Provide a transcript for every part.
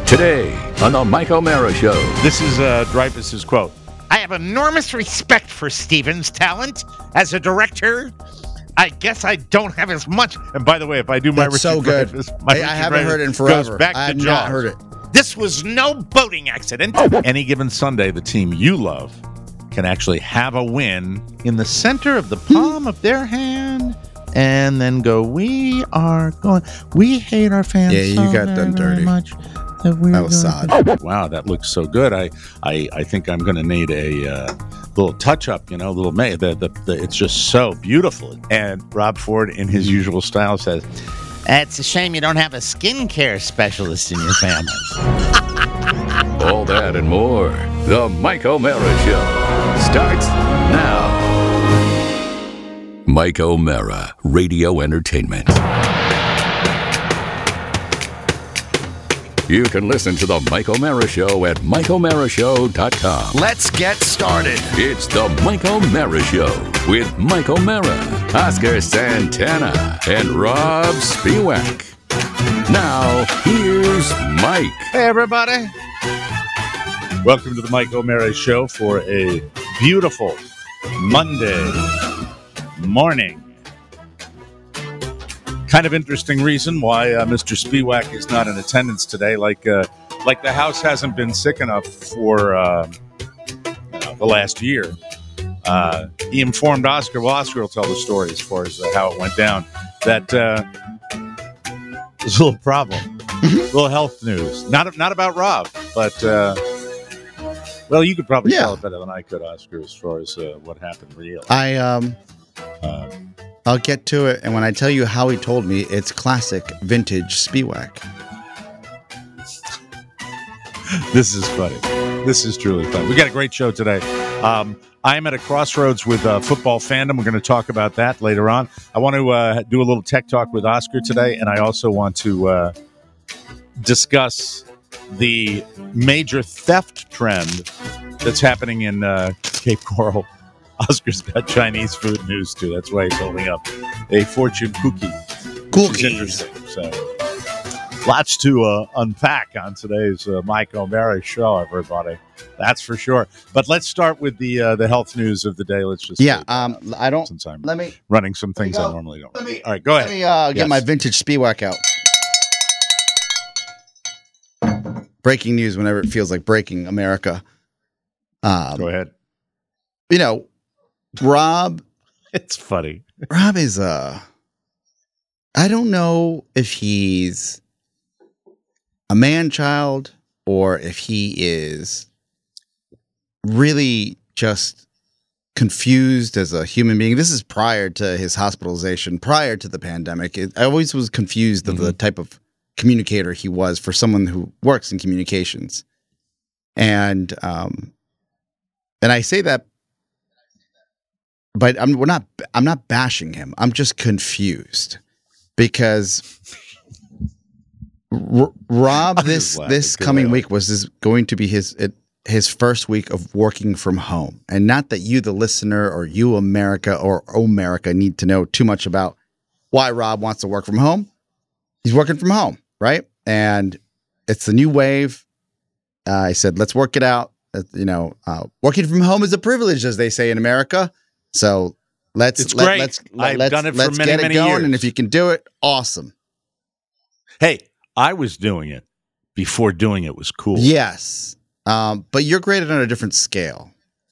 Today on the Mike O'Mara Show. This is Dreyfuss's quote. I have enormous respect for Steven's talent as a director. I guess I don't have as much. And by the way, if I do my That's so good. I haven't heard it in forever. Goes back I to have Jaws. not heard it. This was no boating accident. Any given Sunday, the team you love can actually have a win in the center of the palm of their hand and then go, we hate our fans Yeah, you so got very, done very dirty. much. That was sad. Wow, that looks so good. I think I'm going to need a little touch up. You know, little it's just so beautiful. And Rob Ford, in his usual style, says, It's a shame you don't have a skincare specialist in your family. All that and more. The Mike O'Mara Show starts now. Mike O'Mara, Radio Entertainment. You can listen to the Mike O'Mara Show at MikeO'MaraShow.com. Let's get started. It's the Mike O'Mara Show with Mike O'Mara, Oscar Santana, and Rob Spiewak. Now, here's Mike. hey, everybody. Welcome to the Mike O'Mara Show for a beautiful Monday morning. Kind of interesting reason why Mr. Spiewak is not in attendance today. Like the house hasn't been sick enough for the last year. He informed Oscar. Well, Oscar will tell the story as far as how it went down. That there's a little problem, a little health news. Not about Rob, but well, you could probably tell it better than I could, Oscar, as far as what happened. Real. I'll get to it, and when I tell you how he told me, it's classic vintage Spiewak. This is funny. This is truly fun. We got a great show today. I am at a crossroads with football fandom. We're going to talk about that later on. I want to do a little tech talk with Oscar today, and I also want to discuss the major theft trend that's happening in Cape Coral. Oscar's got Chinese food news, too. That's why he's holding up a fortune cookie. Which is interesting. So, lots to unpack on today's Mike O'Mara Show, everybody. That's for sure. But let's start with the health news of the day. Let's just I don't. Since I'm Let me running some things I normally don't. All right, go ahead. Let me get my vintage Spiewak out. Breaking news whenever it feels like breaking America. Go ahead. You know, Rob. It's funny. Rob is I don't know if he's a man-child or if he is really just confused as a human being. This is prior to his hospitalization, prior to the pandemic. I always was confused of the type of communicator he was for someone who works in communications. And I say that, but I'm not bashing him. I'm just confused because Rob this coming week was going to be his first week of working from home. And not that you, the listener, or you, America, or Omerica, need to know too much about why Rob wants to work from home. He's working from home, right? And it's the new wave. I said, let's work it out. Working from home is a privilege, as they say in America. So let's done it for many, get it many going. years. And if you can do it, awesome. Hey, I was doing it before doing it was cool. Yes. But you're graded on a different scale.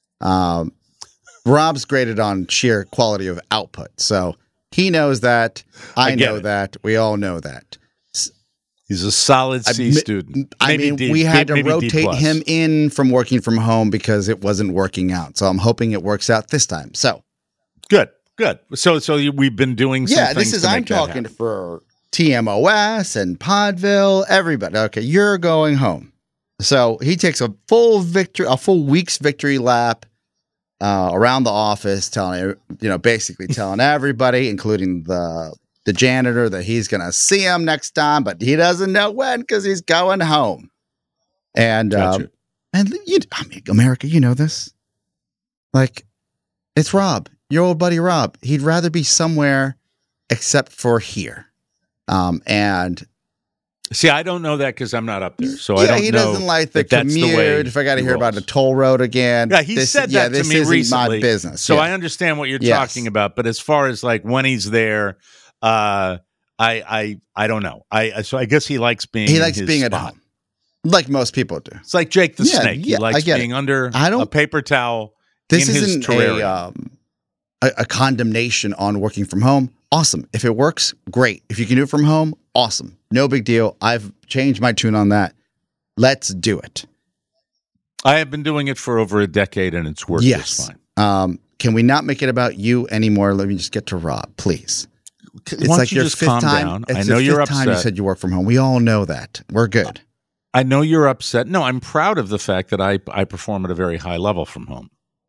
Rob's graded on sheer quality of output. So he knows that. I know that. We all know that. He's a solid C student. We had to rotate him in from working from home because it wasn't working out. So I'm hoping it works out this time. So good. So we've been doing some things. This is I'm talking for TMOS and Podville, everybody. Okay, you're going home. So he takes a full week's victory lap around the office, basically telling everybody, including the janitor, that he's going to see him next time, but he doesn't know when because he's going home. And Gotcha. America, you know this. Like, it's Rob, your old buddy Rob. He'd rather be somewhere except for here. And See, I don't know that because I'm not up there, so I don't know. He doesn't like the commute. If I got to hear about a toll road again, yeah, he said that to me recently. My business, so I understand what you're talking about. But as far as like when he's there, I don't know. So I guess he likes being. He likes being spot. At home, like most people do. It's like Jake the Snake. He likes being under a paper towel. This in isn't his terrarium. A condemnation on working from home. Awesome. If it works, great. If you can do it from home, awesome. No big deal. I've changed my tune on that. Let's do it. I have been doing it for over a decade, and it's worked just fine. Can we not make it about you anymore? Let me just get to Rob, please. It's like your fifth time. I know you're upset. Time you said you work from home. We all know that. We're good. I know you're upset. No, I'm proud of the fact that I perform at a very high level from home.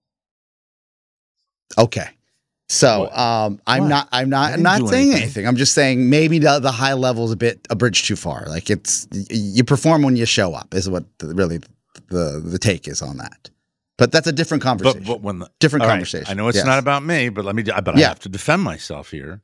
Okay. So I'm not saying anything. I'm just saying maybe the high level is a bridge too far. Like you perform when you show up is what the take is on that. But that's a different conversation. But when different conversation. Right. I know it's not about me, but I have to defend myself here.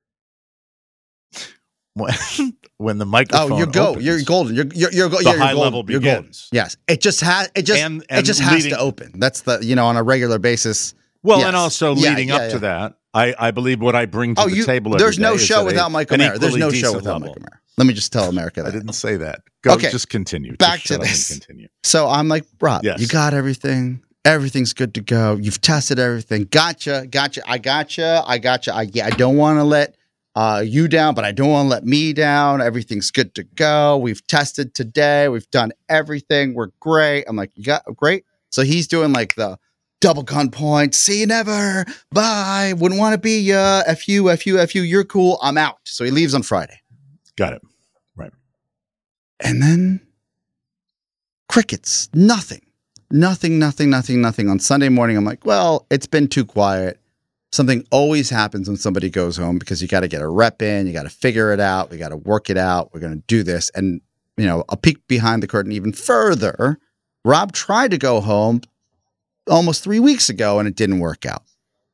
When the microphone you're golden. You're high level begins. Yes, it just has to open. That's on a regular basis. Well, yes. And also leading up to that, I believe what I bring to the table. There's no show without Mike O'Mara. There's no show without Mike O'Mara. Let me just tell America that. I didn't say that. Go, okay. Just continue. Back to this. Continue. So I'm like, Rob, you got everything. Everything's good to go. You've tested everything. Gotcha. I gotcha. I don't want to let you down, but I don't want to let me down. Everything's good to go. We've tested today. We've done everything. We're great. I'm like, you got great. So he's doing like the double gun point. See you never. Bye. Wouldn't want to be ya. F you. You're cool. I'm out. So he leaves on Friday. Got it. Right. And then crickets. Nothing. On Sunday morning, I'm like, well, it's been too quiet. Something always happens when somebody goes home because you got to get a rep in. You got to figure it out. We got to work it out. We're going to do this. And, a peek behind the curtain even further. Rob tried to go home almost 3 weeks ago, and it didn't work out.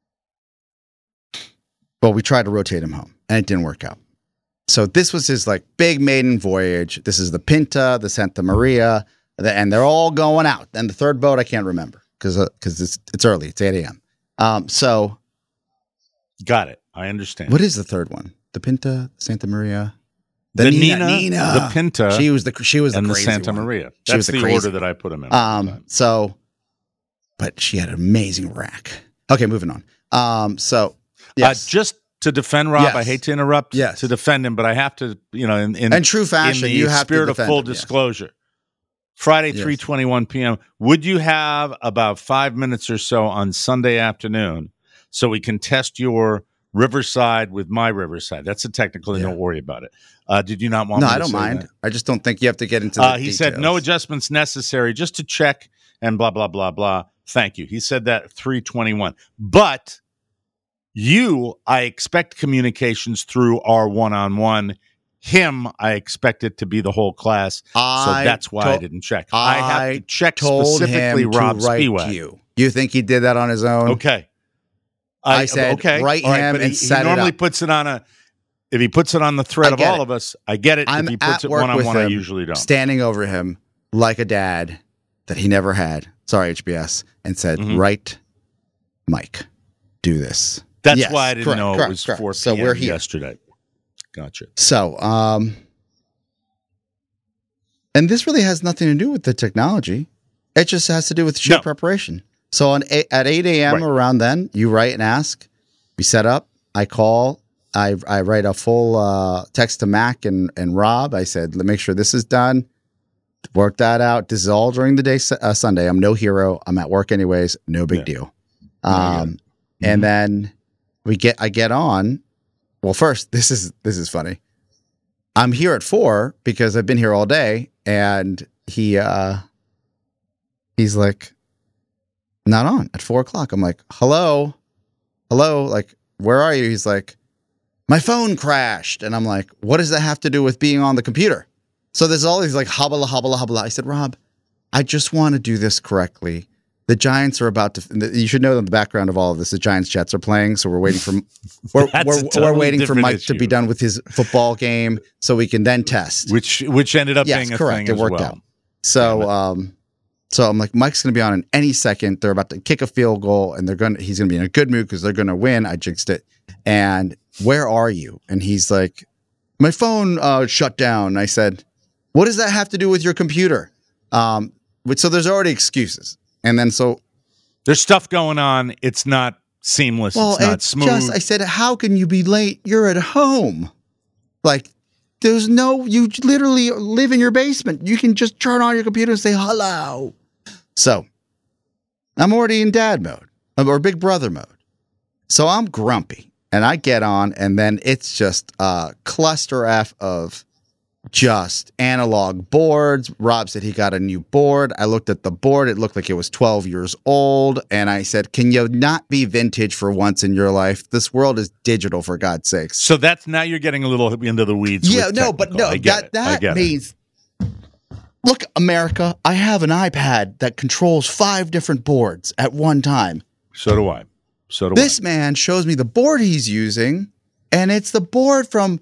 Well, we tried to rotate him home, and it didn't work out. So this was his big maiden voyage. This is the Pinta, the Santa Maria, and they're all going out. And the third boat, I can't remember because it's early. It's 8 a.m. So got it. I understand. What is the third one? The Pinta, Santa Maria, the Nina, the Pinta. She was the and the Santa one. Maria. That's the order that I put them in. But she had an amazing rack. Okay, moving on. Yes. Just to defend Rob, I hate to interrupt to defend him, but I have to, in true fashion, in the you have spirit to of full disclosure. Friday, 3:21 p.m. Would you have about 5 minutes or so on Sunday afternoon so we can test your Riverside with my Riverside? That's a technical, and don't worry about it. Did you not want? No, me to I don't mind. That? I just don't think you have to get into the He details. said no adjustments necessary, just to check and blah blah blah blah. Thank you. He said that at 3:21. But I expect communications through our one-on-one. Him, I expect it to be the whole class. So that's why I didn't check. I have to check specifically Rob Spiewak. You think he did that on his own? Okay. I said, okay. Write him and set it up. He normally puts it on if he puts it on the thread of all of us, I get it. If he puts it one-on-one, I usually don't. Standing over him like a dad that he never had. Sorry, HBS. And said, Right, Mike, do this. That's why I didn't know it was 4 p.m. So we're here yesterday. Gotcha. So, and this really has nothing to do with the technology. It just has to do with show preparation. So at 8 a.m. around then, you write and ask. We set up. I call. I write a full text to Mac and Rob. I said, make sure this is done. Work that out. This is all during the day, Sunday. I'm no hero. I'm at work anyways. No big deal. And then I get on. Well, first, this is funny. I'm here at 4 because I've been here all day, and he's like, not on at 4 o'clock. I'm like, hello, like, where are you? He's like, my phone crashed, and I'm like, what does that have to do with being on the computer? So there's all these like hobble. I said, Rob, I just want to do this correctly. The Giants are about to. You should know the background of all of this. The Giants Jets are playing, so we're waiting for we're waiting for Mike to be done with his football game, so we can then test. Which ended up being a correct. thing It worked out. So so I'm like, Mike's going to be on in any second. They're about to kick a field goal, and he's going to be in a good mood because they're going to win. I jinxed it. And where are you? And he's like, my phone shut down. And I said, what does that have to do with your computer? So there's already excuses. And then there's stuff going on. It's not seamless. It's not smooth. I said, how can you be late? You're at home. Like, you literally live in your basement. You can just turn on your computer and say hello. So I'm already in dad mode or big brother mode. So I'm grumpy and I get on, and then it's just a cluster F of just analog boards. Rob said he got a new board. I looked at the board. It looked like it was 12 years old. And I said, can you not be vintage for once in your life? This world is digital, for God's sakes. So now you're getting a little into the weeds. Yeah, that means, look, America, I have an iPad that controls 5 different boards at one time. So do I. This man shows me the board he's using, and it's the board from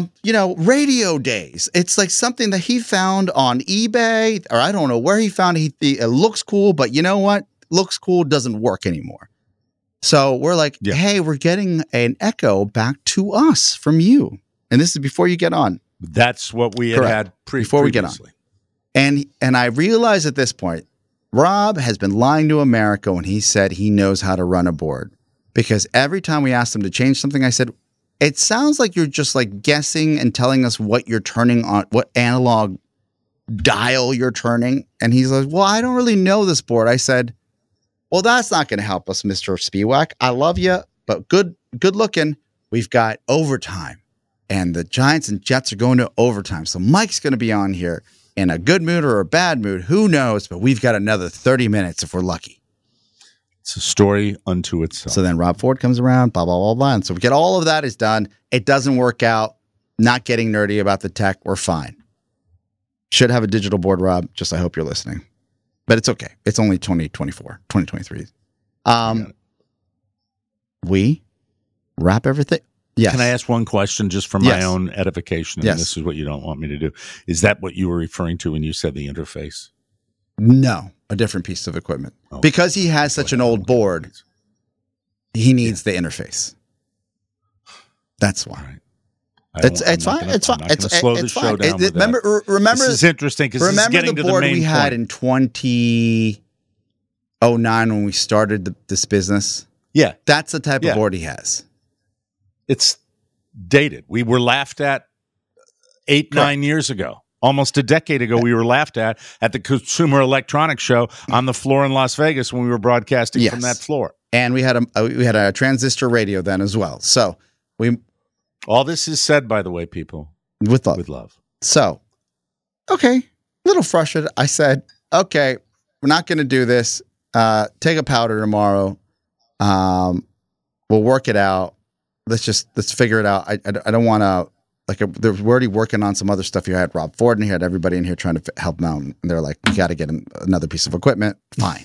radio days. It's like something that he found on eBay, or I don't know where he found it. It looks cool, but you know what? Looks cool doesn't work anymore. So we're like, hey, we're getting an echo back to us from you. And this is before you get on. That's what we had before we get on. And I realize at this point, Rob has been lying to America when he said he knows how to run a board. Because every time we asked him to change something, I said, it sounds like you're just like guessing and telling us what you're turning on, what analog dial you're turning. And he's like, well, I don't really know this board. I said, well, that's not going to help us, Mr. Spiewak. I love you, but good looking. We've got overtime, and the Giants and Jets are going to overtime. So Mike's going to be on here in a good mood or a bad mood. Who knows? But we've got another 30 minutes if we're lucky. It's a story unto itself. So then Rob Ford comes around, blah, blah, blah, blah. And so we get all of that is done. It doesn't work out. Not getting nerdy about the tech. We're fine. Should have a digital board, Rob. Just I hope you're listening. But it's okay. It's only 2024, 2023. We wrap everything. Yes. Can I ask one question just for my own edification? And this is what you don't want me to do. Is that what you were referring to when you said the interface? No, a different piece of equipment. Oh, because he has such an old board, he needs the interface. That's why. Right. It's fine. It's fine. It's slow the show down. Remember. This is interesting because this is getting to the main point. Remember the board we had in 2009 when we started this business? Yeah, that's the type of board he has. It's dated. We were laughed at 9 years ago. Almost a decade ago, we were laughed at the Consumer Electronics Show on the floor in Las Vegas when we were broadcasting from that floor. And we had a transistor radio then as well. So all this is said, by the way, people, with love. With love. So, okay, a little frustrated. I said, okay, we're not going to do this. Take a powder tomorrow. We'll work it out. Let's figure it out. I don't want to. We're already working on some other stuff here. I had Rob Ford and he had everybody in here trying to help him out. And they're like, we got to get him another piece of equipment. Fine.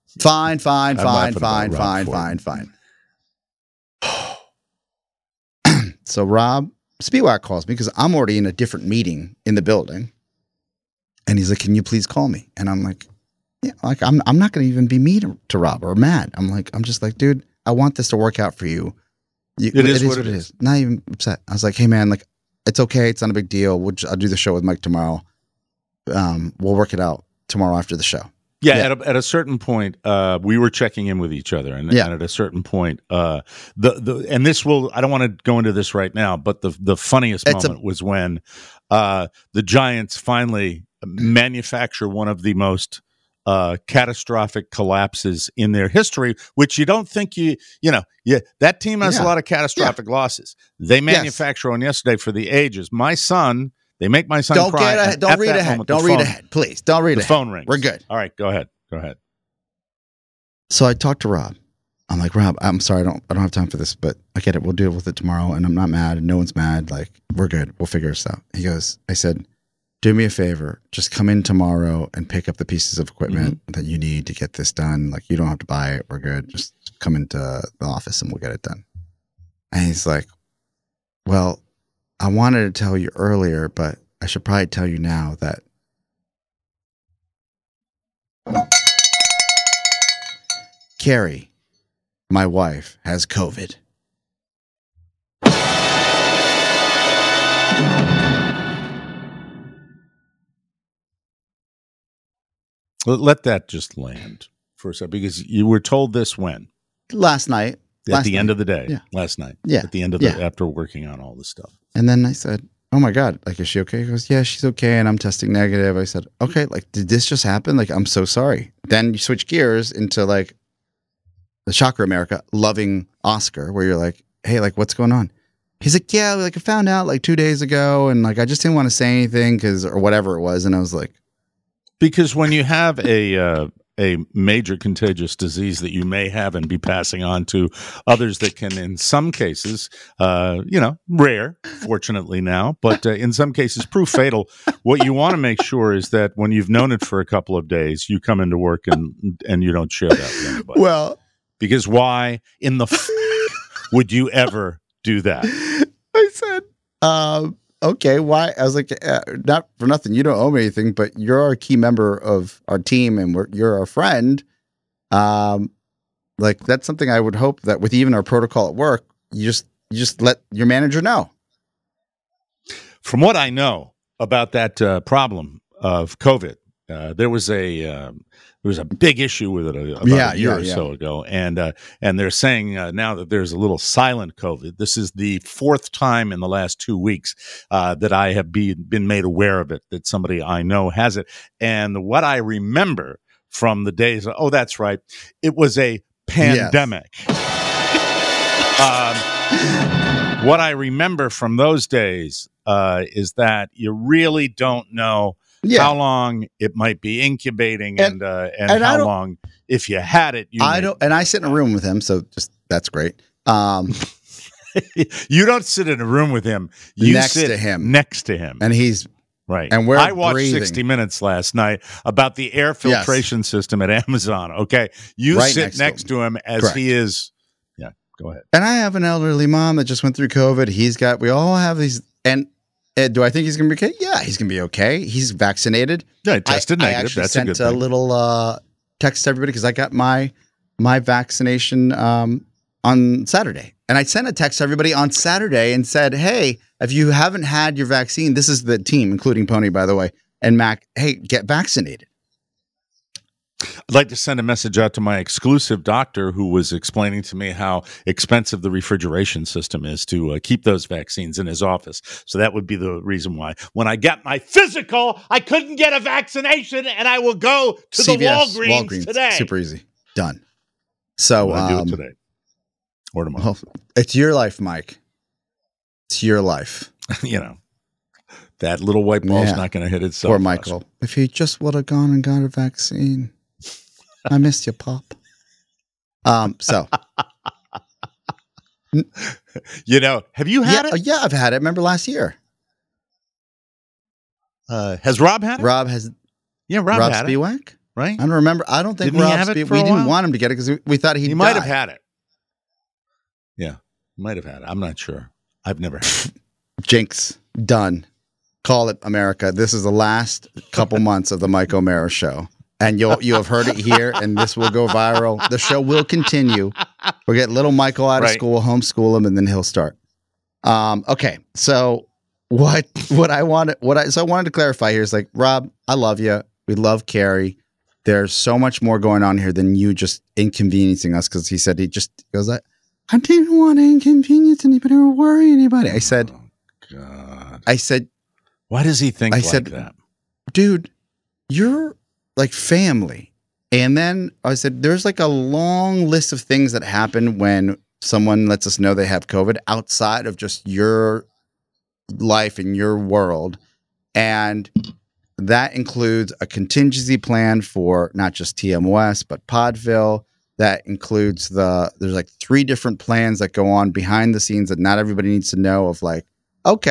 So Rob Spiewak calls me because I'm already in a different meeting in the building. And he's like, can you please call me? And I'm like, yeah, like I'm not going to even be mean to Rob or mad. I'm just like, dude, I want this to work out for you. It is what it is. Not even upset. I was like, hey man, like, it's okay. It's not a big deal. I'll do the show with Mike tomorrow. We'll work it out tomorrow after the show. Yeah. At a certain point, we were checking in with each other, and at a certain point, and this will. I don't want to go into this right now, but the funniest moment was when the Giants finally manufacture one of the most catastrophic collapses in their history, which you don't think that team has a lot of catastrophic losses. They manufacture one yesterday for the ages. They make my son cry. Don't read ahead. Don't read ahead, please. Don't read ahead. The phone rings. We're good. All right, go ahead. So I talked to Rob. I'm like, Rob, I'm sorry, I don't have time for this, but I get it. We'll deal with it tomorrow, and I'm not mad, and no one's mad. Like, we're good. We'll figure this out. He goes, I said, do me a favor. Just come in tomorrow and pick up the pieces of equipment that you need to get this done. Like, you don't have to buy it. We're good. Just come into the office and we'll get it done. And he's like, well, I wanted to tell you earlier, but I should probably tell you now that Carrie, my wife, has COVID. Let that just land for a second, because you were told this when? Last night. At the end of the day. Yeah. Last night. Yeah. At the end of the, after working on all this stuff. And then I said, oh my God, like, is she okay? He goes, yeah, she's okay. And I'm testing negative. I said, okay, like, did this just happen? Like, I'm so sorry. Then you switch gears into like the Shocker America loving Oscar, where you're like, hey, like, what's going on? He's like, yeah, like, I found out like 2 days ago. And like, I just didn't want to say anything or whatever it was. And I was like, because when you have a major contagious disease that you may have and be passing on to others that can, in some cases, rare, fortunately now, but in some cases prove fatal, what you want to make sure is that when you've known it for a couple of days, you come into work and you don't share that with anybody. Well, because why in the would you ever do that? I said, okay, why? I was like, not for nothing. You don't owe me anything, but you're a key member of our team, and you're our friend. Like, that's something I would hope that with even our protocol at work, you just let your manager know. From what I know about that problem of COVID, there was a big issue with it about a year or so ago, and they're saying now that there's a little silent COVID. This is the fourth time in the last 2 weeks that I have been made aware of it, that somebody I know has it. And what I remember from the days, oh, that's right, it was a pandemic. What I remember from those days is that you really don't know how long it might be incubating and how long, if you had it. And I sit in a room with him, so just that's great. You don't sit in a room with him. You sit next to him, and he's right. And I watched 60 Minutes last night about the air filtration system at Amazon. Okay, you sit next to him as Correct. He is. Yeah, go ahead. And I have an elderly mom that just went through COVID. We all have these and. Do I think he's going to be okay? Yeah, he's going to be okay. He's vaccinated. Yeah, I tested negative. I actually That's sent a good thing. little text to everybody because I got my vaccination on Saturday. And I sent a text to everybody on Saturday and said, hey, if you haven't had your vaccine, this is the team, including Pony, by the way, and Mac, hey, get vaccinated. I'd like to send a message out to my exclusive doctor who was explaining to me how expensive the refrigeration system is to keep those vaccines in his office. So that would be the reason why when I got my physical, I couldn't get a vaccination, and I will go to CVS, the Walgreens today. Super easy. Done. So I'll do it today or tomorrow. Well, it's your life, Mike. It's your life. That little white ball's not going to hit itself. Poor Michael. If he just would have gone and got a vaccine. I missed you, Pop. So. Have you had it? Yeah, I've had it. Remember last year? Has Rob had it? Rob has. Yeah, Rob had Spiewak, it. Right? I don't remember. I don't think Rob Spiewak. We didn't want him to get it because we thought he might have had it. Yeah, might have had it. I'm not sure. I've never had it. Jinx. Done. Call it, America. This is the last couple months of the Mike O'Mara show. And you have heard it here, and this will go viral. The show will continue. We'll get little Michael out of school, homeschool him, and then he'll start. Okay, so I wanted to clarify here is like, Rob, I love you. We love Carrie. There's so much more going on here than you just inconveniencing us, because he said he goes, I didn't want to inconvenience anybody or worry anybody. I said, oh, God. I said, why does he think that? Dude, you're like family. And then I said, there's like a long list of things that happen when someone lets us know they have COVID outside of just your life and your world. And that includes a contingency plan for not just TMOS, but Podville. That includes there's like 3 different plans that go on behind the scenes that not everybody needs to know of, like, okay,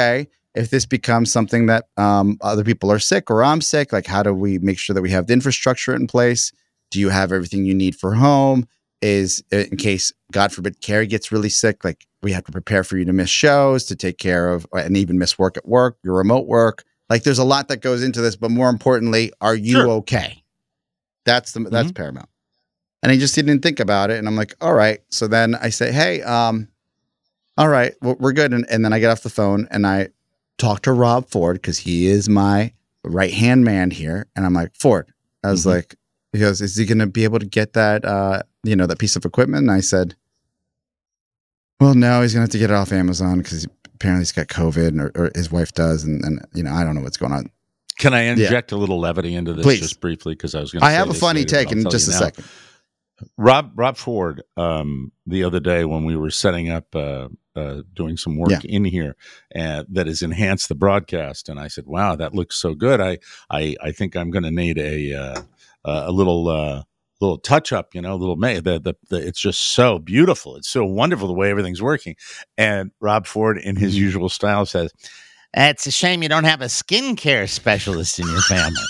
if this becomes something that other people are sick or I'm sick, like how do we make sure that we have the infrastructure in place? Do you have everything you need for home? Is in case, God forbid, Carrie gets really sick, like we have to prepare for you to miss shows, to take care of, and even miss work at work, your remote work. Like there's a lot that goes into this, but more importantly, are you okay? That's paramount. And he just didn't think about it. And I'm like, all right. So then I say, hey, all right, we're good. And then I get off the phone and I talk to Rob Ford because he is my right-hand man here. And I'm like, Ford, I was like, he goes, is he going to be able to get that, that piece of equipment? And I said, well, no, he's going to have to get it off Amazon because apparently he's got COVID or his wife does. And I don't know what's going on. Can I inject a little levity into this just briefly? Because I was going to I have a funny take in just a second. Rob Ford, the other day when we were setting up, doing some work in here that has enhanced the broadcast, and I said, "Wow, that looks so good. I think I'm going to need a little touch up, a little it's just so beautiful. It's so wonderful the way everything's working." And Rob Ford, in his usual style, says, "It's a shame you don't have a skincare specialist in your family."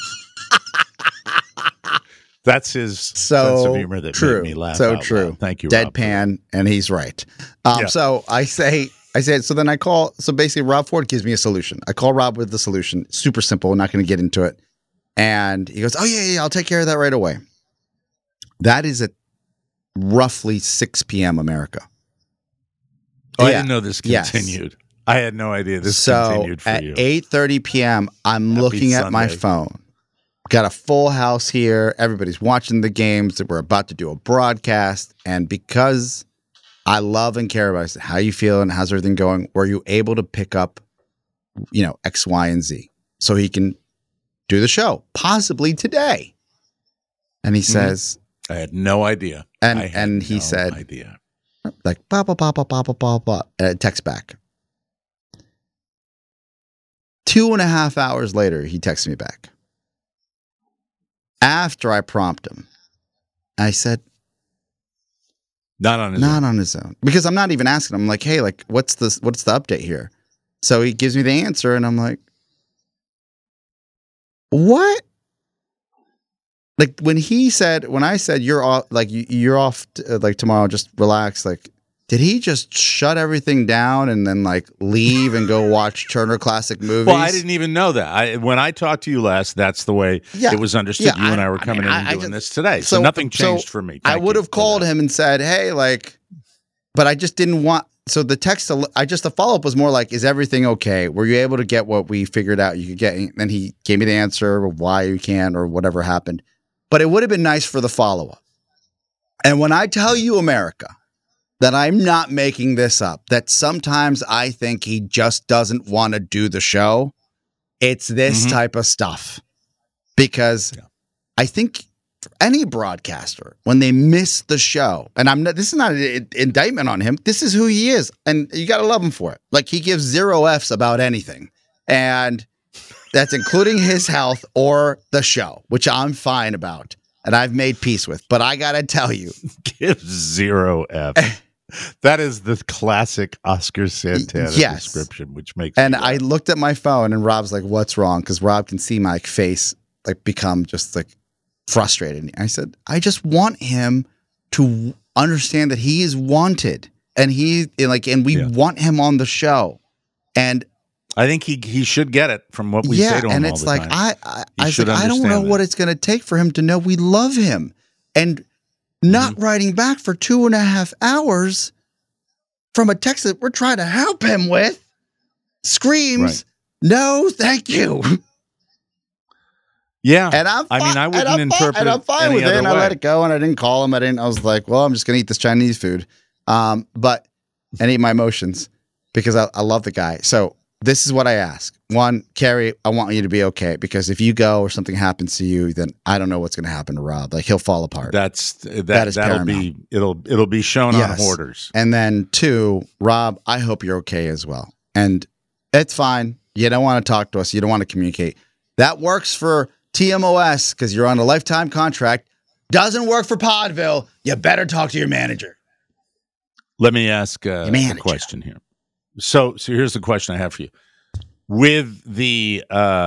That's his sense of humor that made me laugh. So out true. Loud. Thank you, Deadpan, Rob. and he's right. So I said, so then I call, so basically Rob Ford gives me a solution. I call Rob with the solution. Super simple. I'm not going to get into it. And he goes, oh, yeah, I'll take care of that right away. That is at roughly 6 p.m. America. Oh, I didn't know this continued. Yes. I had no idea this continued for you. At 8:30 p.m., I'm looking at my phone. Got a full house here. Everybody's watching the games. We're about to do a broadcast. And because I love and care about it, I said, how you feeling? How's everything going? Were you able to pick up, X, Y, and Z so he can do the show, possibly today? And he says, I had no idea. And he said, like, blah, blah, blah, blah, blah, blah, blah, text back. 2.5 hours later, he texts me back. After I prompt him, I said, not on his own. Because I'm not even asking him. I'm like, hey, like, what's the update here? So he gives me the answer, and I'm like, what? Like when I said you're off, like you're off, like tomorrow, just relax. Like, did he just shut everything down and then like leave and go watch Turner Classic Movies? Well, I didn't even know that. When I talked to you last, that's the way it was understood. You and I were coming in and doing this today. So nothing changed for me. I would have called him and said, hey, like, but I just didn't want. So the text, the follow-up was more like, is everything okay? Were you able to get what we figured out you could get? And then he gave me the answer of why you can't or whatever happened. But it would have been nice for the follow-up. And when I tell you, America, that I'm not making this up, that sometimes I think he just doesn't want to do the show, it's this type of stuff. Because I think for any broadcaster, when they miss the show, and this is not an indictment on him, this is who he is, and you got to love him for it. Like, he gives 0 Fs about anything, and that's including his health or the show, which I'm fine about, and I've made peace with. But I got to tell you, give 0 Fs. That is the classic Oscar Santana description, which makes. And I looked at my phone, and Rob's like, "What's wrong?" Because Rob can see my face like become just like frustrated. I said, "I just want him to understand that he is wanted, and we want him on the show." And I think he should get it from what we say to him. And it's like I don't know what it's going to take for him to know we love him, and not writing back for 2.5 hours from a text that we're trying to help him with screams, no, thank you. Yeah. And I wouldn't interpret it. And I'm fine with it. And I let it go, and I didn't call him. I was like, well, I'm just going to eat this Chinese food. And eat my emotions because I love the guy. So this is what I ask. One, Carrie, I want you to be okay, because if you go or something happens to you, then I don't know what's going to happen to Rob. Like, he'll fall apart. That is paramount. It'll be shown on Hoarders. And then 2, Rob, I hope you're okay as well. And it's fine. You don't want to talk to us. You don't want to communicate. That works for TMOS because you're on a lifetime contract. Doesn't work for Podville. You better talk to your manager. Let me ask a question here. So here's the question I have for you. with the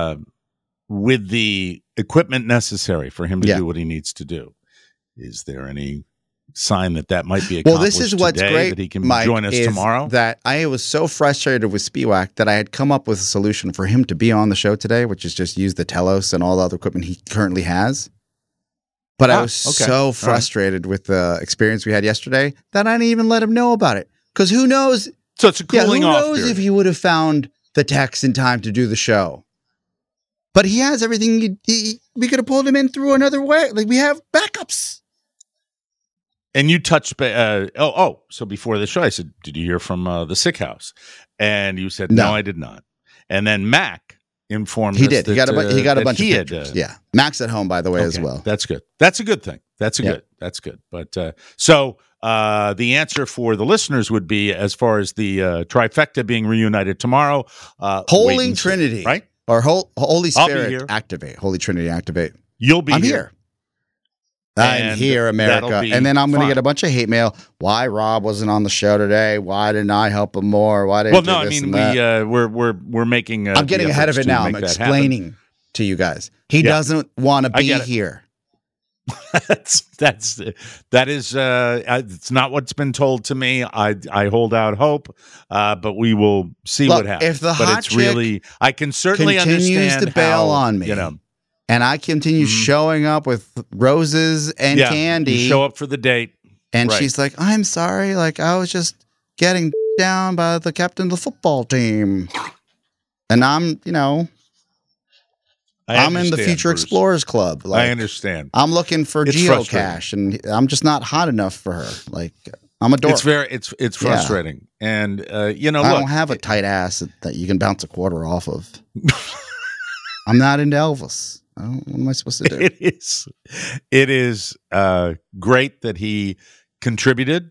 equipment necessary for him to do what he needs to do. Is there any sign that might be accomplished? Well, this is what's today, great, that he can Mike, join us tomorrow. That I was so frustrated with Spiewak that I had come up with a solution for him to be on the show today, which is just use the Telos and all the other equipment he currently has. But I was so frustrated with the experience we had yesterday that I didn't even let him know about it. Because who knows? So it's a cooling off. Who knows if he would have found the text in time to do the show? But he has everything. We could have pulled him in through another way. Like, we have backups. And you touched. So before the show, I said, "Did you hear from the sick house?" And you said, "No, I did not." And then Mac informed he us did. That, he got a bunch of he pictures. Yeah, Mac's at home, by the way, as well. That's good. That's a good thing. That's good. But so the answer for the listeners would be, as far as the trifecta being reunited tomorrow, Holy Trinity, see, right? Or Holy Spirit activate. Holy Trinity activate. You'll be. I'm here. I'm here, America. And then I'm going to get a bunch of hate mail. Why Rob wasn't on the show today? Why didn't I help him more? Why didn't we're making. I'm getting ahead of it now. I'm explaining to you guys. He doesn't want to be here. That is it's not what's been told to me. I hold out hope, but we will see what happens. If the hot chick I can certainly continues understand to bail on me, and I continue showing up with roses and candy. You show up for the date. And she's like, I'm sorry. Like, I was just getting down by the captain of the football team. And I'm in the Future Bruce. Explorers Club. Like, I understand. I'm looking for geocache, and I'm just not hot enough for her. Like, I'm a dork. It's frustrating. And, I don't have a tight ass that you can bounce a quarter off of. I'm not into Elvis. What am I supposed to do? It is great that he contributed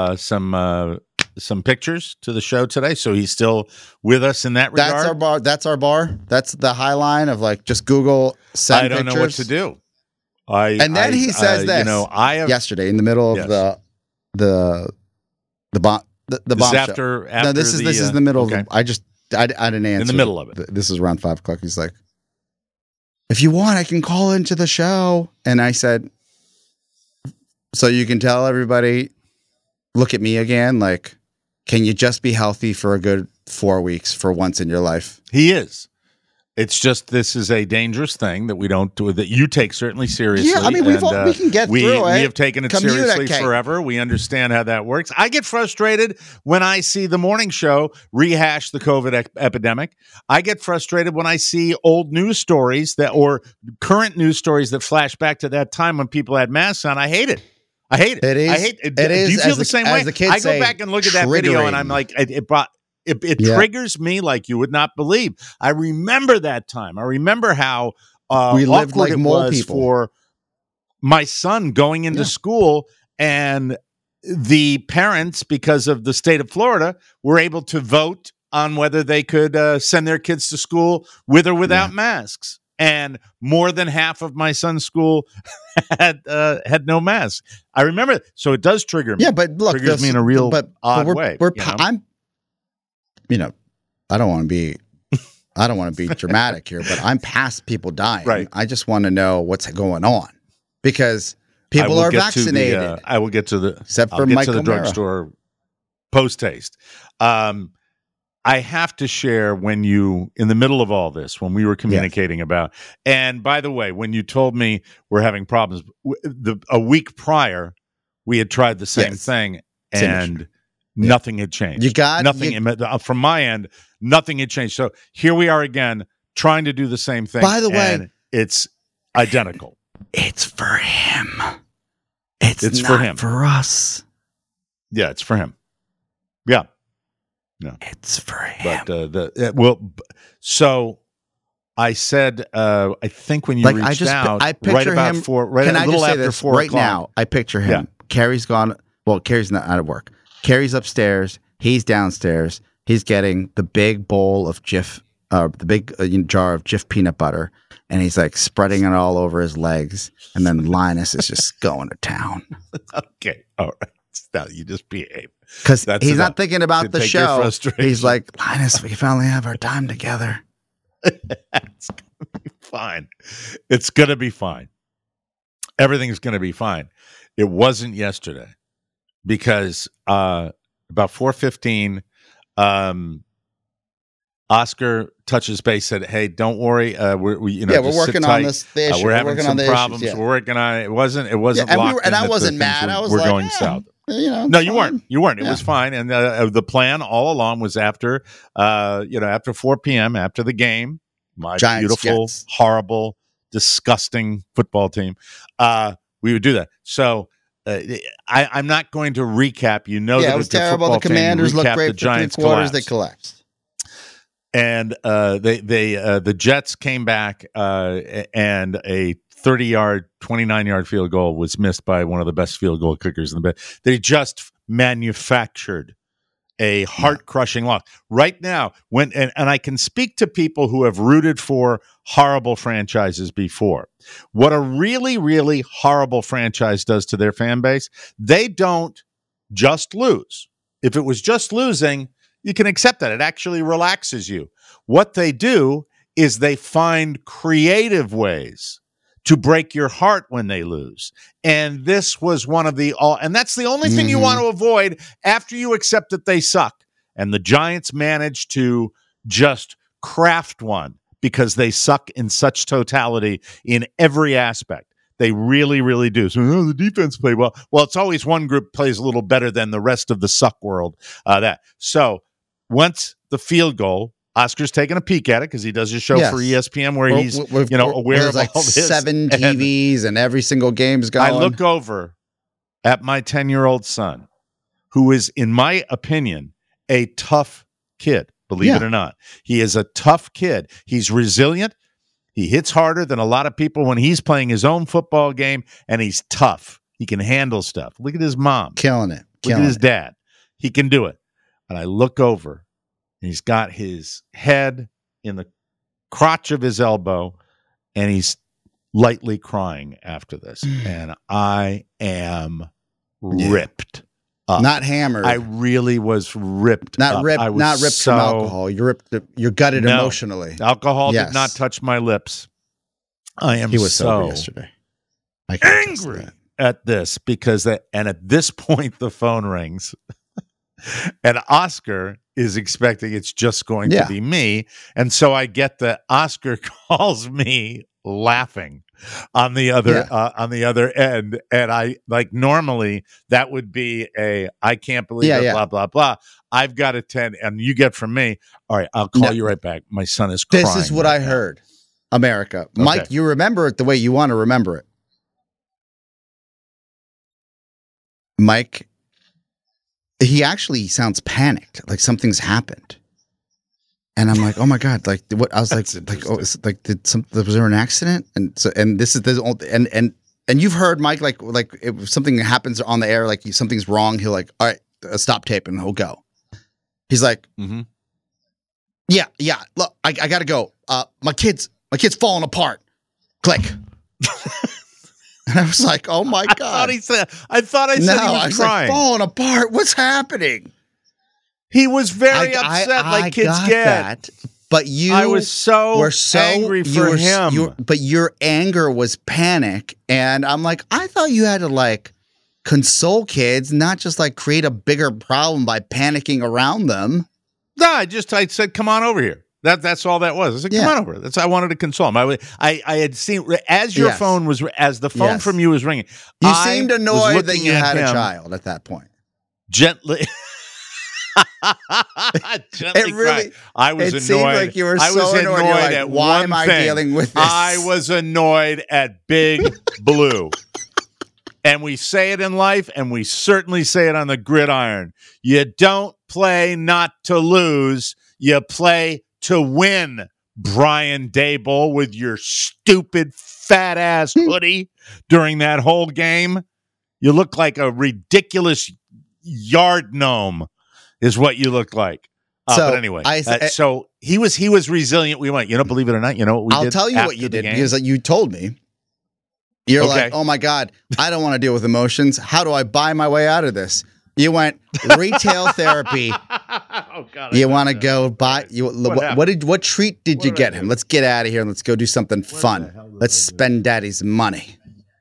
some pictures to the show today, so he's still with us in that regard. That's our bar. That's the high line of, like, just Google send pictures. I don't know what to do. And then he says this. Yesterday in the middle of the bomb. The bomb after no, this is in the middle of the. I didn't answer in the middle of it. This is around 5 o'clock. He's like, if you want, I can call into the show. And I said, so you can tell everybody, look at me again. Like, can you just be healthy for a good 4 weeks for once in your life? He is. It's just, this is a dangerous thing that we don't do, that you take certainly seriously. Yeah, I mean, we can get through it. We have taken it seriously forever. We understand how that works. I get frustrated when I see the morning show rehash the COVID epidemic. I get frustrated when I see old news stories or current news stories that flash back to that time when people had masks on. I hate it. I hate it. It is. Do you feel the same way? I go back and look at that video and I'm like, it triggers me like you would not believe. I remember that time. I remember how we lived like it mole was people. For my son going into school, and the parents, because of the state of Florida, were able to vote on whether they could send their kids to school with or without masks. And more than half of my son's school had no mask. I remember it. So it does trigger me. Yeah, but look, triggers me in a real odd way. I don't want to be dramatic here, but I'm past people dying. Right. I just want to know what's going on, because people are vaccinated. I will get to the except for Michael the drugstore post haste. I have to share when in the middle of all this, when we were communicating about, and by the way, when you told me we're having problems, a week prior, we had tried the same thing, and nothing had changed. From my end, nothing had changed. So here we are again, trying to do the same thing. By the way, it's identical. It's for him. It's for him. For us. Yeah, it's for him. Yeah. No, it's for him. But so I said, I think when you reached out, I picture right about him. 4, right a little after 4 right o'clock. Now, I picture him. Yeah. Carrie's gone. Well, Carrie's not out of work. Carrie's upstairs. He's downstairs. He's getting the big bowl of Jif, the big jar of Jif peanut butter, and he's like spreading it all over his legs. And then Linus is just going to town. Okay, all right. No, you just behave. Because he's not thinking about the show. He's like, Linus, we finally have our time together. It's going to be fine. It's going to be fine. Everything's going to be fine. It wasn't yesterday because about 4:15, Oscar touches base, said, "Hey, don't worry. We're working on this. We're having some problems. Issues, We're working on it. It wasn't and I wasn't mad. I was we're like, going south. No, you weren't. You weren't. It was fine. And the plan all along was after 4 p.m. after the game, my Giants, beautiful, Jets. horrible, disgusting football team, we would do that. So I'm not going to recap. It was terrible. The Commanders looked great for 3 quarters. They collapsed. And the Jets came back, and a 30-yard, 29-yard field goal was missed by one of the best field goal kickers in the business. They just manufactured a heart-crushing loss. Right now, and I can speak to people who have rooted for horrible franchises before. What a really, really horrible franchise does to their fan base, they don't just lose. If it was just losing, you can accept that. It actually relaxes you. What they do is they find creative ways to break your heart when they lose. And this was one of and that's the only thing you want to avoid after you accept that they suck. And the Giants managed to just craft one because they suck in such totality in every aspect. They really, really do. So the defense played well. Well, it's always one group plays a little better than the rest of the suck world. So once the field goal, Oscar's taking a peek at it because he does his show for ESPN where he's aware of all this. 7 TVs and every single game's going. I look over at my 10-year-old son, who is, in my opinion, a tough kid. Believe it or not, he is a tough kid. He's resilient. He hits harder than a lot of people when he's playing his own football game, and he's tough. He can handle stuff. Look at his mom. Killing it. Look at his dad. He can do it. And I look over, and he's got his head in the crotch of his elbow, and he's lightly crying after this. And I am ripped up. Not hammered. I really was ripped up. Not ripped from alcohol. You're gutted emotionally. Alcohol did not touch my lips. I am he was sober yesterday. Angry at this because and at this point the phone rings. And Oscar is expecting it's just going to be me. And so I get that Oscar calls me laughing on the other end. And I normally that would be I can't believe it, blah, blah, blah. I've got a 10 and you get from me. All right, I'll call you right back. My son is crying. This is what I heard. America. Okay. Mike, you remember it the way you want to remember it. Mike, he actually sounds panicked, like something's happened. And I'm like, oh my God, like what? I was was there an accident? And this is and you've heard Mike, like if something happens on the air, like something's wrong, he'll like, all right, stop tape, and he'll go. He's like, yeah, look, I gotta go. My kid's falling apart. Click. And I was like, oh my God. I thought I said he was crying. Like, falling apart. What's happening? He was very upset, like kids get. That, but I was so angry for him. But your anger was panic. And I'm like, I thought you had to like console kids, not just like create a bigger problem by panicking around them. No, I said, come on over here. That's all that was. I said, come on over. I wanted to console him. I had seen as your phone was as the phone from you was ringing. You seemed annoyed that you had a child at that point. Gently. It really. I was annoyed. Seemed like you were so annoyed like, at why am I dealing with this? I was annoyed at Big Blue. And we say it in life, and we certainly say it on the gridiron. You don't play not to lose. You play to win, Brian Daboll, with your stupid fat ass hoodie during that whole game. You look like a ridiculous yard gnome, is what you look like. But anyway, so he was resilient. We went, believe it or not, what we did? I'll tell you what you did because you told me. You're like, oh my God, I don't want to deal with emotions. How do I buy my way out of this? You went retail therapy. Oh God! You want to go buy? What treat did you get him? Let's get out of here and let's go do something fun. Let's spend Daddy's money.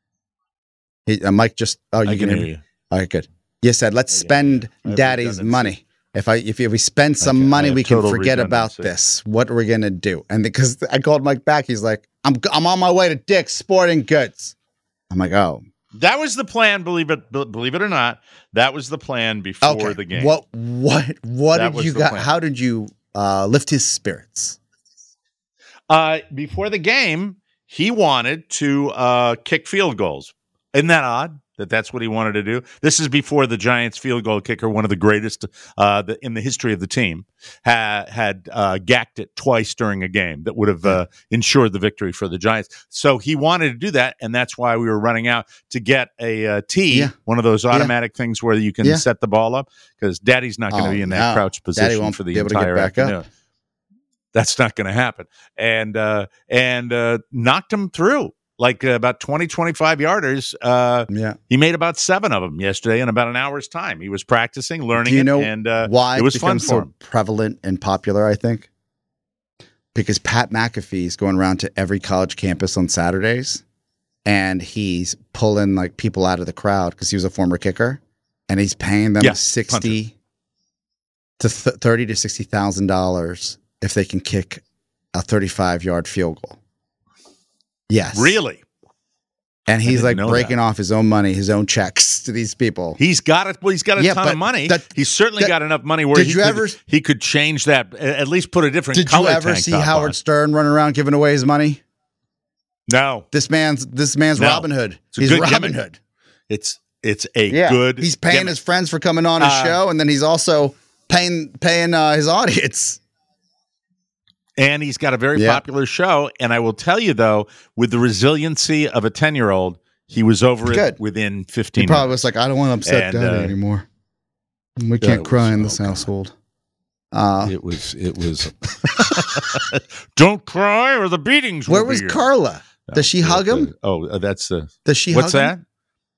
Mike just. Oh, you can hear me. All right, good. You said let's spend Daddy's money. If we spend some money, we can forget about this. What are we gonna do? And because I called Mike back, he's like, I'm on my way to Dick's Sporting Goods. I'm like, oh. That was the plan, believe it or not. That was the plan before the game. What did you got? How did you lift his spirits? Before the game, he wanted to kick field goals. Isn't that odd? That's what he wanted to do. This is before the Giants field goal kicker, one of the greatest in the history of the team, had gacked it twice during a game that would have ensured the victory for the Giants. So he wanted to do that, and that's why we were running out to get a tee, one of those automatic things where you can set the ball up, because Daddy's not going to be in that crouch position for the entire afternoon. That's not going to happen. And knocked him through. Like about 20, 25 yarders. He made about 7 of them yesterday in about an hour's time. He was practicing, learning and why it was it fun becomes for him. So prevalent and popular, I think? Because Pat McAfee is going around to every college campus on Saturdays, and he's pulling like people out of the crowd because he was a former kicker, and he's paying them $30,000 to $60,000 if they can kick a 35-yard field goal. Yes. Really? And he's like breaking off his own money, his own checks to these people. He's got it. Well, he's got a ton of money. He's certainly got enough money where he could change that, at least put a different color. Did you ever see Howard Stern running around giving away his money? No. This man's Robin Hood. He's Robin Hood. It's a good. He's paying his friends for coming on his show, and then he's also paying his audience. And he's got a very popular show. And I will tell you, though, with the resiliency of a 10-year-old, he was over it within 15 minutes. He probably was like, I don't want to upset Daddy anymore. We can't cry in this household. It was. Don't cry or the beatings will Where was Carla? Does she hug him? That's the. Does she hug him? What's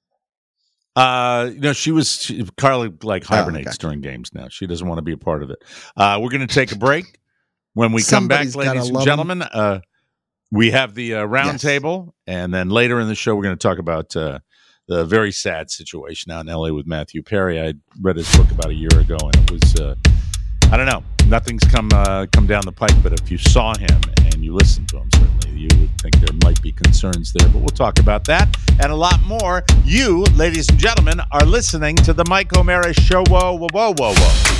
that? Carla hibernates during games now. She doesn't want to be a part of it. We're going to take a break. When we come back, ladies and gentlemen, we have the round table, and then later in the show, we're going to talk about the very sad situation out in L.A. with Matthew Perry. I read his book about a year ago, and it was, I don't know, nothing's come down the pike, but if you saw him and you listened to him, certainly you would think there might be concerns there, but we'll talk about that and a lot more. You, ladies and gentlemen, are listening to the Mike O'Mara Show. Whoa, whoa, whoa, whoa, whoa.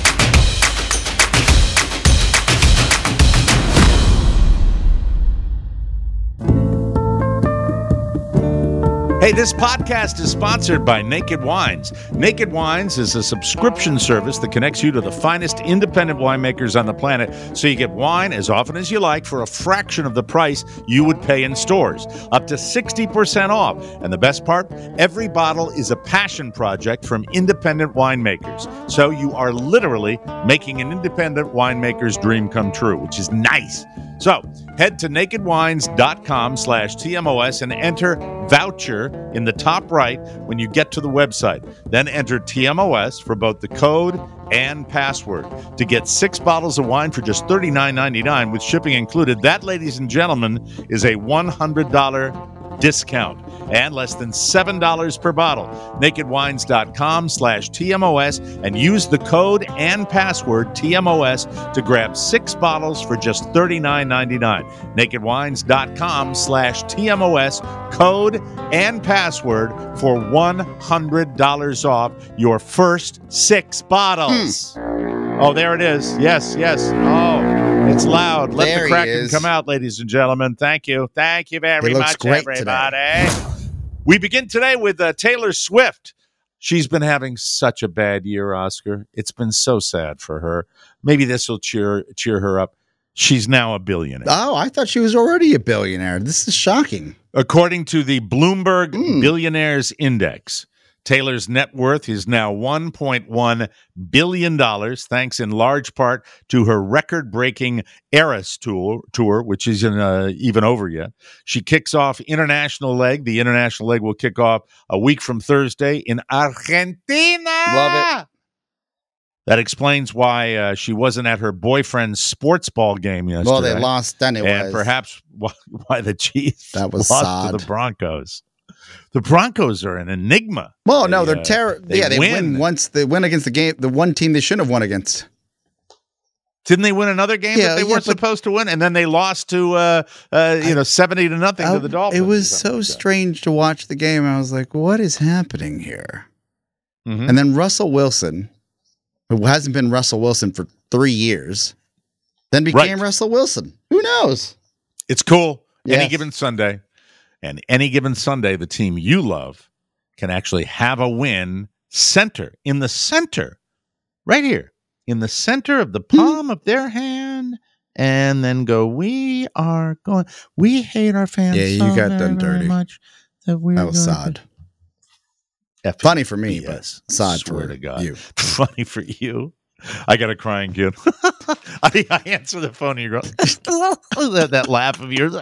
Hey, this podcast is sponsored by Naked Wines. Naked Wines is a subscription service that connects you to the finest independent winemakers on the planet, so you get wine as often as you like for a fraction of the price you would pay in stores, up to 60% off. And the best part, every bottle is a passion project from independent winemakers. So you are literally making an independent winemaker's dream come true, which is nice. So head to nakedwines.com/TMOS and enter voucher in the top right when you get to the website. Then enter TMOS for both the code and password to get 6 bottles of wine for just $39.99 with shipping included. That, ladies and gentlemen, is a $100 discount and less than $7 per bottle. nakedwines.com/TMOS and use the code and password TMOS to grab 6 bottles for just $39.99. nakedwines.com/TMOS, code and password for $100 off your first 6 bottles. Oh, there it is. Yes. Oh, it's loud. Let the Kraken come out, ladies and gentlemen. Thank you. Thank you very much, everybody. Today. We begin today with Taylor Swift. She's been having such a bad year, Oscar. It's been so sad for her. Maybe this will cheer her up. She's now a billionaire. Oh, I thought she was already a billionaire. This is shocking. According to the Bloomberg Billionaires Index, Taylor's net worth is now $1.1 billion, thanks in large part to her record-breaking Eras tour, which isn't even over yet. She kicks off international leg. The international leg will kick off a week from Thursday in Argentina. Love it. That explains why she wasn't at her boyfriend's sports ball game yesterday. Well, they lost anyway. And perhaps why the Chiefs lost to the Broncos. The Broncos are an enigma. Well, no, they're terrible. Yeah, they win once. They win against the one team they shouldn't have won against. Didn't they win another game that they weren't supposed to win? And then they lost to 70-0 to the Dolphins. It was so strange to watch the game. I was like, what is happening here? Mm-hmm. And then Russell Wilson, who hasn't been Russell Wilson for 3 years, then became Russell Wilson. Who knows? It's cool. Yes. Any given Sunday. And any given Sunday, the team you love can actually have a win in the center, right here, in the center of the palm of their hand, and then go, we hate our fans you so got very, done dirty. Very much that was sad. Funny for me, but sad for you. Funny for you. I got a crying kid. I answer the phone and you go, that laugh of yours.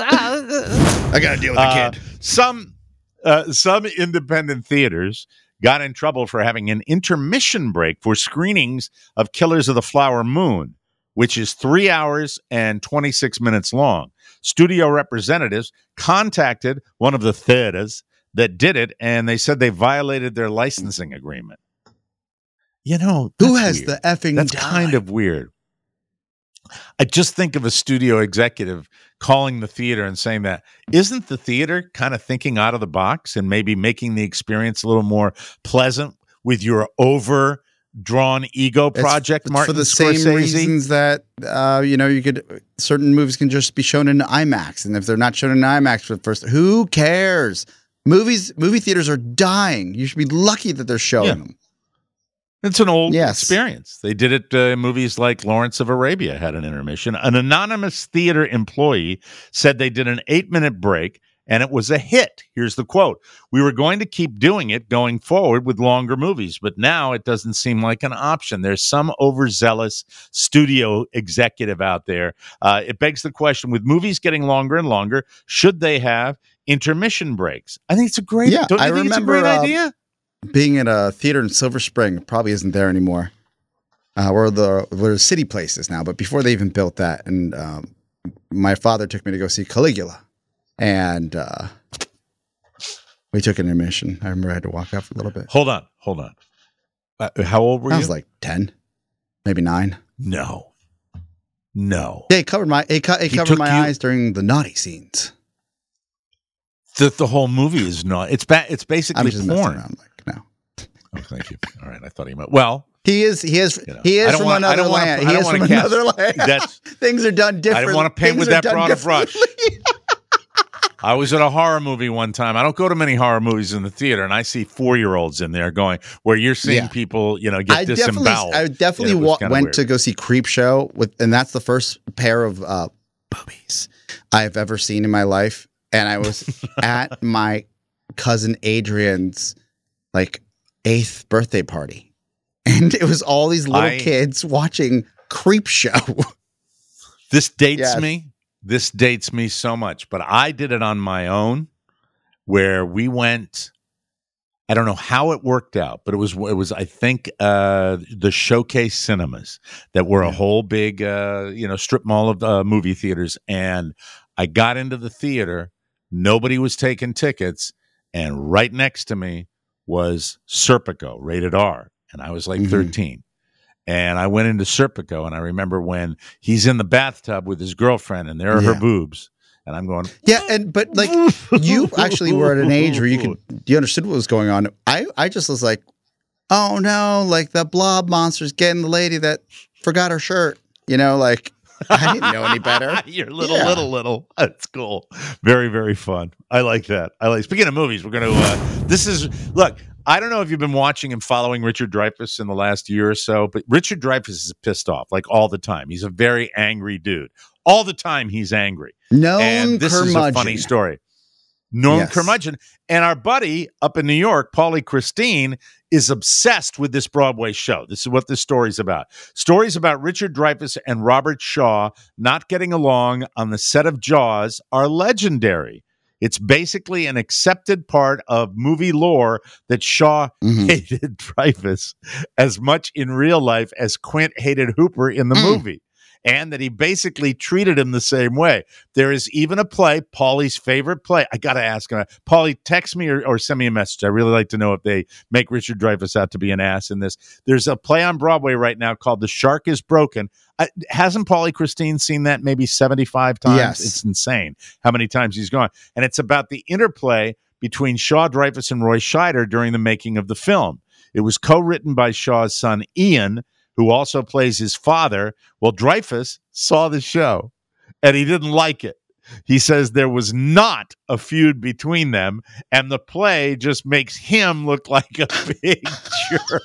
I got to deal with the kid. Some independent theaters got in trouble for having an intermission break for screenings of Killers of the Flower Moon, which is 3 hours and 26 minutes long. Studio representatives contacted one of the theaters that did it, and they said they violated their licensing agreement. You know, who has weird. the effing That's time? Kind of weird. I just think of a studio executive calling the theater and saying that. Isn't the theater kind of thinking out of the box and maybe making the experience a little more pleasant with your overdrawn ego project, Martin for the Scorsese? Same reasons that, certain movies can just be shown in IMAX. And if they're not shown in IMAX for the first, who cares? Movie theaters are dying. You should be lucky that they're showing them. It's an old experience. They did it in movies like Lawrence of Arabia had an intermission. An anonymous theater employee said they did an 8-minute break, and it was a hit. Here's the quote. We were going to keep doing it going forward with longer movies, but now it doesn't seem like an option. There's some overzealous studio executive out there. It begs the question, with movies getting longer and longer, should they have intermission breaks? I think it's a great, don't you think it's a great idea? Being at a theater in Silver Spring, probably isn't there anymore. Where the City Place is now, but before they even built that, and my father took me to go see Caligula, and we took an intermission. I remember I had to walk out for a little bit. Hold on. How old were you? I was like 10, maybe 9. No. Yeah, it covered my eyes during the naughty scenes. The whole movie is not. It's basically I'm just porn. Around, no. Oh, thank you. All right, I thought he meant. Well, he is from another land. He is from another land. Things are done differently. I didn't want to paint with that broad brush. I was at a horror movie one time. I don't go to many horror movies in the theater, and I see 4-year-olds in there going, where you're seeing people, get disemboweled. I definitely went to go see Creepshow and that's the first pair of boobies I've ever seen in my life. And I was at my cousin Adrian's 8th birthday party, and it was all these little kids watching Creepshow. This dates me. This dates me so much, but I did it on my own, where we went. I don't know how it worked out, but it was I think the Showcase Cinemas that were a whole big strip mall of movie theaters, and I got into the theater. Nobody was taking tickets, and right next to me was Serpico, rated R, and I was 13. And I went into Serpico, and I remember when he's in the bathtub with his girlfriend, and there are her boobs, and I'm going, but you actually were at an age where you understood what was going on. I just was like, oh no, the blob monster's getting the lady that forgot her shirt, I didn't know any better. You're little. That's cool. Very, very fun. I like that. Speaking of movies, we're going to, look, I don't know if you've been watching and following Richard Dreyfuss in the last year or so, but Richard Dreyfuss is pissed off, all the time. He's a very angry dude. All the time he's angry. Known and this curmudgeon. Is a funny story. Norm Curmudgeon. And our buddy up in New York, Paulie Christine, is obsessed with this Broadway show. This is what this story's about. Stories about Richard Dreyfuss and Robert Shaw not getting along on the set of Jaws are legendary. It's basically an accepted part of movie lore that Shaw hated Dreyfuss as much in real life as Quint hated Hooper in the movie, and that he basically treated him the same way. There is even a play, Paulie's favorite play. I got to ask him, Paulie, text me or send me a message. I really like to know if they make Richard Dreyfuss out to be an ass in this. There's a play on Broadway right now called The Shark is Broken. Hasn't Paulie Christine seen that maybe 75 times? Yes. It's insane how many times he's gone. And it's about the interplay between Shaw, Dreyfuss, and Roy Scheider during the making of the film. It was co-written by Shaw's son, Ian, who also plays his father. Well, Dreyfuss saw the show, and he didn't like it. He says there was not a feud between them, and the play just makes him look like a big jerk.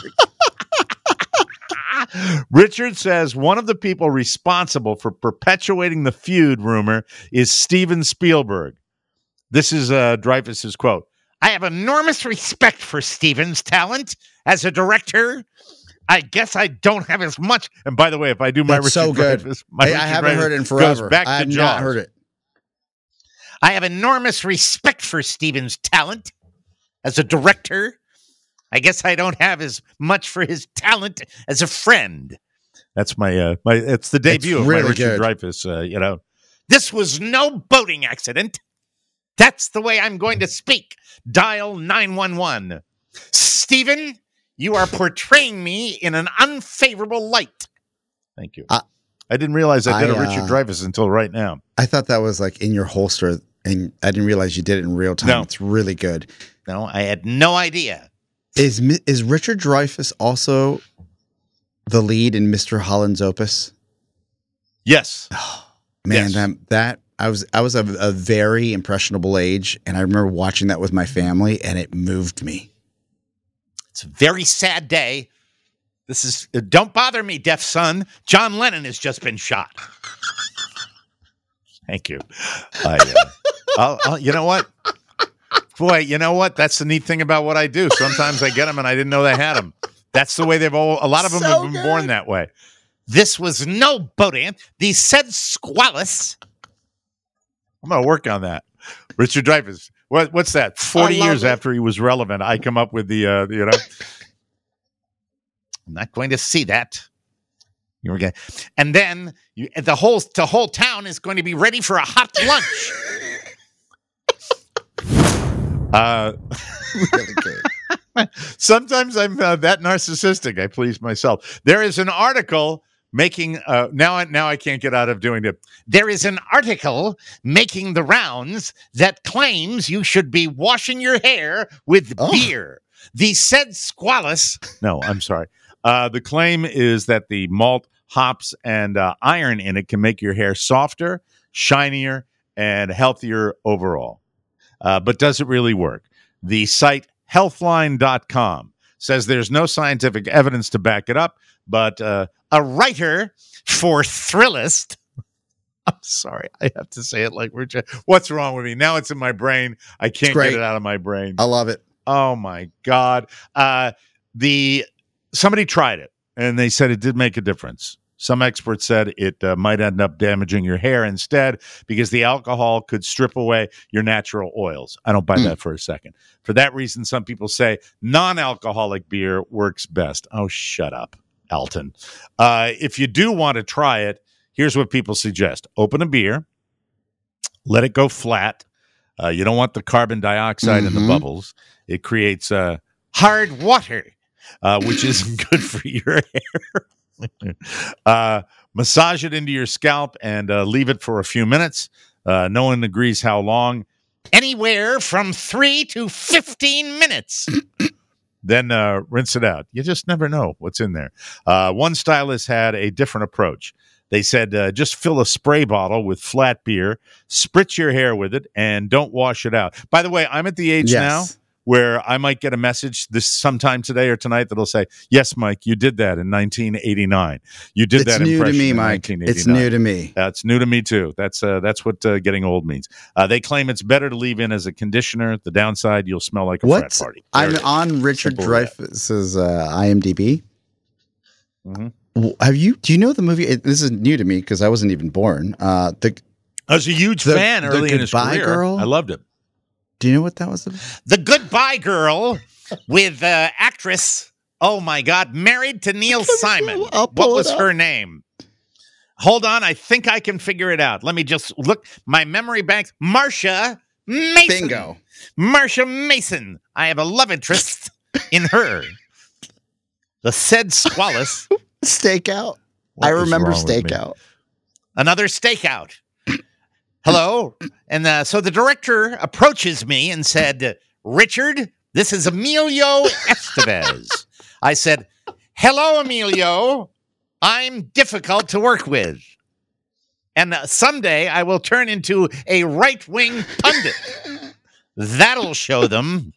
Richard says one of the people responsible for perpetuating the feud rumor is Steven Spielberg. This is Dreyfuss's quote. I have enormous respect for Steven's talent as a director. I guess I don't have as much. And by the way, if I do my That's Richard so good. Dreyfuss, I haven't heard it in forever. Goes back I have to not Jaws. heard it. I have enormous respect for Steven's talent as a director. I guess I don't have as much for his talent as a friend. That's my it's the debut of really my Richard good. Dreyfuss, This was no boating accident. That's the way I'm going to speak. Dial 911. Stephen, you are portraying me in an unfavorable light. Thank you. I didn't realize I did a Richard Dreyfuss until right now. I thought that was like in your holster, and I didn't realize you did it in real time. No. It's really good. No, I had no idea. Is Richard Dreyfuss also the lead in Mr. Holland's Opus? Yes. Man, Yes. that I was of a very impressionable age, and I remember watching that with my family, and it moved me. It's a very sad day. This is don't bother me, deaf son. John Lennon has just been shot. Thank you. You know what? Boy, you know what? That's the neat thing about what I do. Sometimes I get them and I didn't know they had them. That's the way a lot of them have been born that way. This was no boating. The said squalus. I'm going to work on that. Richard Dreyfuss. What's that? 40 years after he was relevant, I come up with the, I'm not going to see that. And then the whole town is going to be ready for a hot lunch. Really good. Sometimes I'm that narcissistic. I please myself. There is an article making now I can't get out of doing it. There is an article making the rounds that claims you should be washing your hair with beer. The said squalus. No, I'm sorry. The claim is that the malt, hops, and iron in it can make your hair softer, shinier, and healthier overall. But does it really work? The site healthline.com says there's no scientific evidence to back it up, but A writer for Thrillist. I'm sorry, I have to say it like what's wrong with me? Now it's in my brain. I can't get it out of my brain. I love it. Oh my God. Somebody tried it and they said it did make a difference. Some experts said it might end up damaging your hair instead because the alcohol could strip away your natural oils. I don't buy that for a second. For that reason, some people say non-alcoholic beer works best. Oh, shut up, Alton. If you do want to try it, here's what people suggest. Open a beer, let it go flat. You don't want the carbon dioxide in the bubbles. It creates Hard water. which isn't good for your hair. Massage it into your scalp and leave it for a few minutes. No one agrees how long. Anywhere from 3 to 15 minutes. Then rinse it out. You just never know what's in there. One stylist had a different approach. They said, just fill a spray bottle with flat beer, spritz your hair with it, and don't wash it out. By the way, I'm at the age now where I might get a message this sometime today or tonight that'll say, "Yes, Mike, you did that in 1989. You did that impression in 1989." It's new to me, Mike. It's new to me. It's new to me too. That's what getting old means. They claim it's better to leave in as a conditioner. The downside, you'll smell like a frat party. I'm on Richard Dreyfuss's IMDb. Mm-hmm. Do you know the movie? This is new to me because I wasn't even born. I was a huge fan early in his career. Girl? I loved it. Do you know what that was? The Goodbye Girl with actress, oh my God, married to Neil Simon. What was her name? Hold on, I think I can figure it out. Let me just look. My memory banks. Marsha Mason. Bingo. Marsha Mason. I have a love interest in her. The said Squalus. Stakeout. I remember Stakeout. Another Stakeout. Hello. And so the director approaches me and said, "Richard, this is Emilio Estevez." I said, "Hello, Emilio. I'm difficult to work with. And someday I will turn into a right-wing pundit. That'll show them."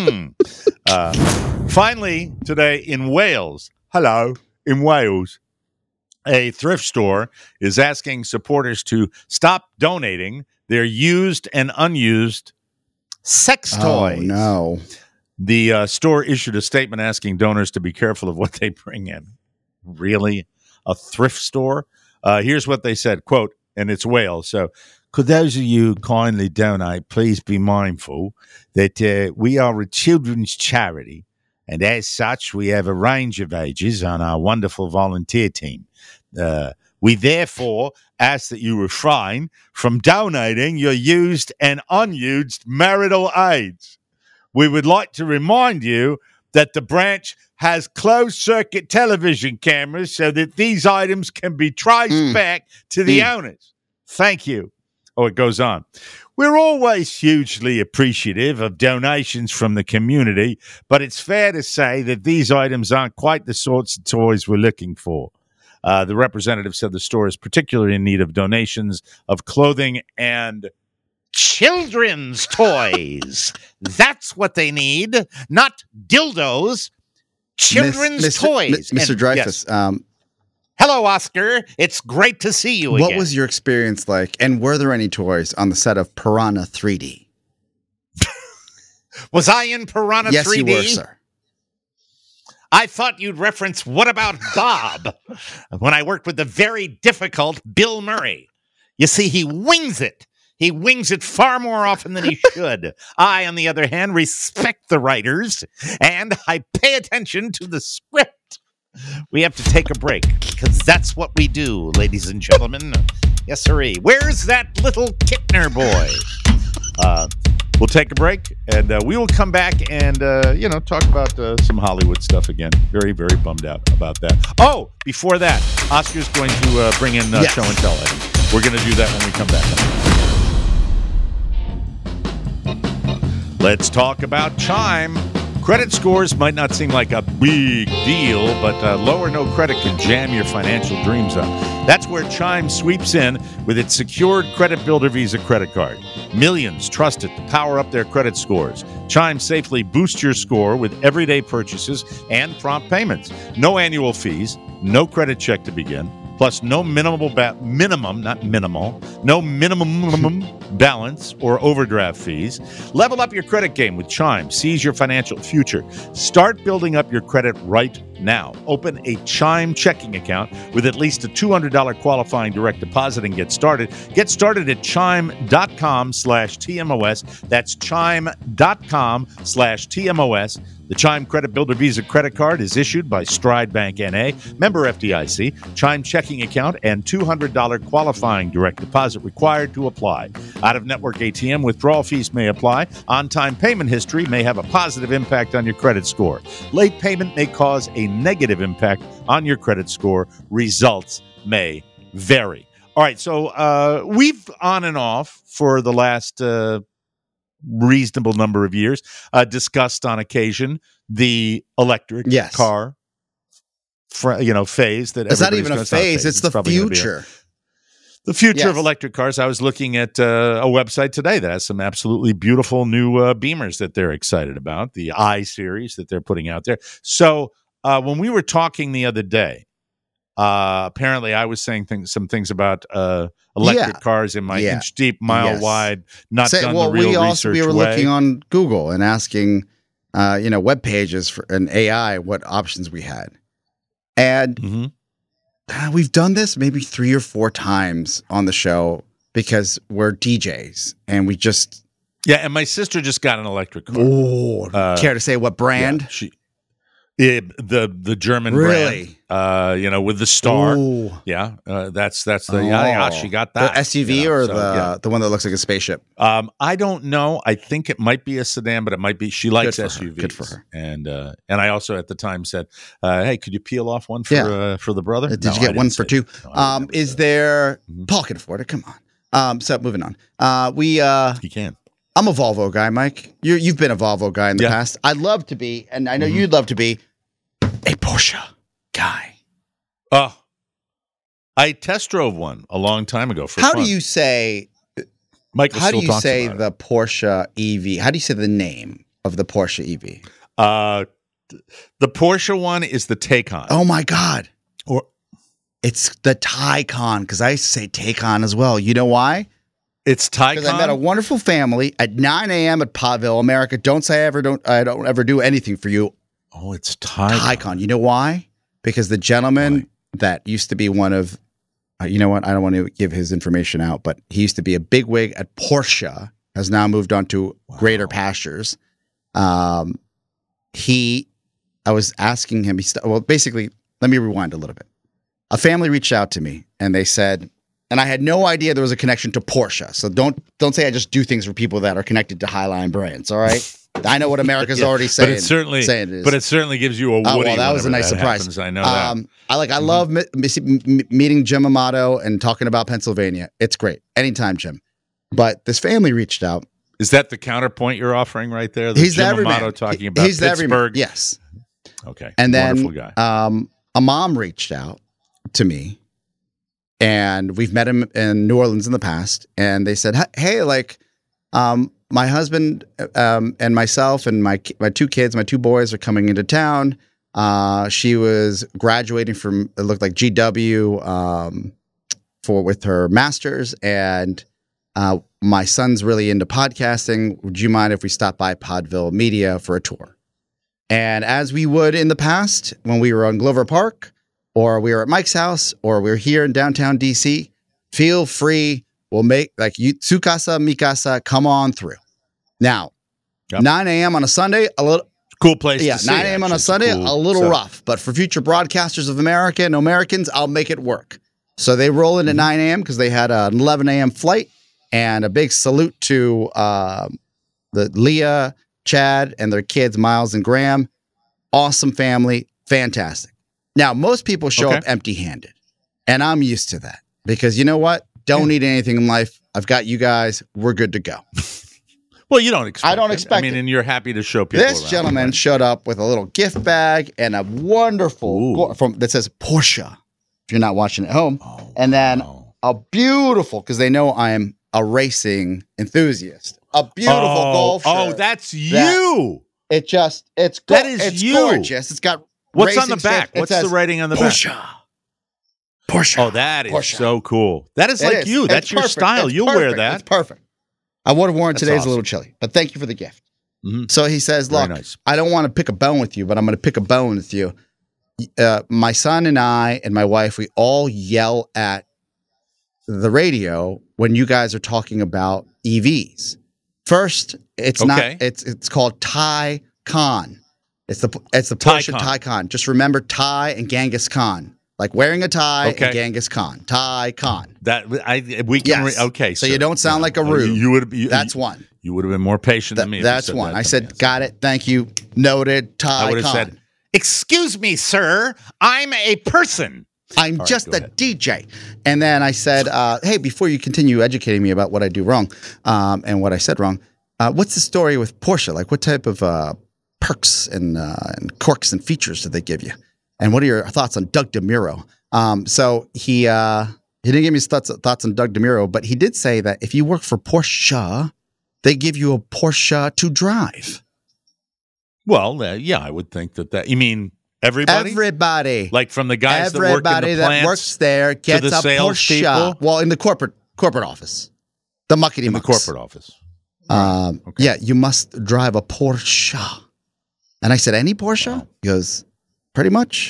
Finally, today in Wales, in Wales, a thrift store is asking supporters to stop donating their used and unused sex toys. Oh, no. The store issued a statement asking donors to be careful of what they bring in. Really? A thrift store? Here's what they said, quote, and it's Wales. So, could those of you who kindly donate please be mindful that we are a children's charity, and as such, we have a range of ages on our wonderful volunteer team. We therefore ask that you refrain from donating your used and unused marital aids. We would like to remind you that the branch has closed-circuit television cameras so that these items can be traced back to the owners. Thank you. Oh, it goes on. We're always hugely appreciative of donations from the community, but it's fair to say that these items aren't quite the sorts of toys we're looking for. The representative said the store is particularly in need of donations of clothing and children's toys. That's what they need, not dildos. Children's toys. Mr. Dreyfuss. Yes. Hello, Oscar. It's great to see you again. What was your experience like? And were there any toys on the set of Piranha 3D? Was I in Piranha 3D? Yes, you were, sir. I thought you'd reference What About Bob when I worked with the very difficult Bill Murray. You see, he wings it. He wings it far more often than he should. I, on the other hand, respect the writers, and I pay attention to the script. We have to take a break, because that's what we do, ladies and gentlemen. Yes, sirree. Where's that little Kittner boy? We'll take a break, and we will come back and, talk about some Hollywood stuff again. Very, very bummed out about that. Oh, before that, Oscar's going to bring in Show and Tell. We're going to do that when we come back. Let's talk about Chime. Credit scores might not seem like a big deal, but low or no credit can jam your financial dreams up. That's where Chime sweeps in with its secured Credit Builder Visa credit card. Millions trust it to power up their credit scores. Chime safely boosts your score with everyday purchases and prompt payments. No annual fees, no credit check to begin, plus no minimum balance or overdraft fees. Level up your credit game with Chime. Seize your financial future. Start building up your credit right now. Open a Chime checking account with at least a $200 qualifying direct deposit and get started. Get started at chime.com/TMOS. That's chime.com/TMOS. The Chime Credit Builder Visa credit card is issued by Stride Bank N.A., member FDIC, Chime checking account, and $200 qualifying direct deposit required to apply. Out-of-network ATM withdrawal fees may apply. On-time payment history may have a positive impact on your credit score. Late payment may cause a negative impact on your credit score. Results may vary. All right, so we've on and off for the last reasonable number of years discussed on occasion the electric car phase that it's not even a phase, it's the future. The future Yes. of electric cars. I was looking at a website today that has some absolutely beautiful new Beamers that they're excited about, the I-Series that they're putting out there. So when we were talking the other day, apparently I was saying some things about electric cars in my inch deep, mile wide, not done the real research we were way. looking on Google and asking, web pages for an AI what options we had, and we've done this maybe 3 or 4 times on the show because we're DJs and we just and my sister just got an electric car. Oh, care to say what brand? Yeah, the German brand, with the star. Ooh. That's the she got that. The SUV or the one that looks like a spaceship. I don't know. I think it might be a sedan, but it might be. She likes SUVs. Good for her. And I also at the time said, "Hey, could you peel off one for the brother?" Did you get one for 2? Is there? Paul can afford it. Come on. So moving on. He can. I'm a Volvo guy, Mike. You've been a Volvo guy in the past. I'd love to be, and I know you'd love to be, a Porsche guy. I test drove one a long time ago. How do you say? Michael how do you talks say about the Porsche EV? How do you say the name of the Porsche EV? The Porsche one is the Taycan. Oh my God! Or it's the Taycan, because I used to say Taycan as well. You know why? It's Taycan. Because I met a wonderful family at 9 a.m. at Podville, America. Don't say I don't ever do anything for you. Oh, it's Taycan. Taycan. You know why? Because the gentleman that used to be one of, you know what? I don't want to give his information out, but he used to be a bigwig at Porsche, has now moved on to greater pastures. I was asking him, basically, let me rewind a little bit. A family reached out to me and they said, and I had no idea there was a connection to Porsche. So don't say I just do things for people that are connected to Highline brands. All right, I know what America's already saying. But it certainly gives you a Woody. Well, that was a nice surprise. Happens. I know that. I love meeting Jim Amato and talking about Pennsylvania. It's great anytime, Jim. But this family reached out. Is that the counterpoint you're offering right there? He's Jim the everyman. Amato talking about He's Pittsburgh. The yes. Okay. And then wonderful guy. A mom reached out to me. And we've met him in New Orleans in the past, and they said, "Hey, my husband and myself and my 2 kids, my 2 boys are coming into town. She was graduating from, it looked like GW with her master's, and my son's really into podcasting. Would you mind if we stop by Podville Media for a tour?" And as we would in the past when we were on Glover Park, or we were at Mike's house, or we're here in downtown DC, feel free. We'll make Tsukasa, Mikasa, come on through. Now, 9 a.m. on a Sunday, a little cool place. Yeah, to see, 9 a.m. on a Sunday, a little rough. But for future broadcasters of America and Americans, I'll make it work. So they roll in at 9 a.m. because they had an 11 a.m. flight. And a big salute to the Leah, Chad, and their kids, Miles and Graham. Awesome family. Fantastic. Now, most people show up empty-handed, and I'm used to that because you know what? Don't need anything in life. I've got you guys. We're good to go. Well, you don't expect. I don't expect. And you're happy to show people. This gentleman showed up with a little gift bag and a wonderful that says Porsche. If you're not watching at home, and then a beautiful, because they know I am a racing enthusiast. A beautiful golf shirt. Oh, that's you. It's you. Gorgeous. It's got. What's on the back? What's the writing on the back? Porsche. Oh, that is so cool. That is like you. That's your style. You'll wear that. It's perfect. I would have worn it. Today's a little chilly, but thank you for the gift. Mm-hmm. So he says, look, I don't want to pick a bone with you, but I'm going to pick a bone with you. My son and I and my wife, we all yell at the radio when you guys are talking about EVs. First, it's not. It's called Taycan. It's the Porsche Taycan. Just remember Ty and Genghis Khan. Like wearing a tie and Genghis Khan. Taycan. So you don't sound like a rube. That's one. You would have been more patient than me. That's one. I said, got it. Thank you. Noted. Taycan. I would have said, excuse me, sir. I'm a person. I'm just a DJ. And then I said, hey, before you continue educating me about what I do wrong and what I said wrong, what's the story with Porsche? Like what type of perks and quirks and features do they give you? And what are your thoughts on Doug DeMuro? So he He didn't give me his thoughts on Doug DeMuro, but he did say that if you work for Porsche, they give you a Porsche to drive. Well, yeah, I would think that. You mean everybody? Everybody. Like from the guys that work in the plants that works there gets to the a sales Porsche. people? Well, in the corporate office. The muckety In the mucks. corporate office. Okay. Yeah, you must drive a Porsche. And I said, any Porsche? Wow. He goes, pretty much.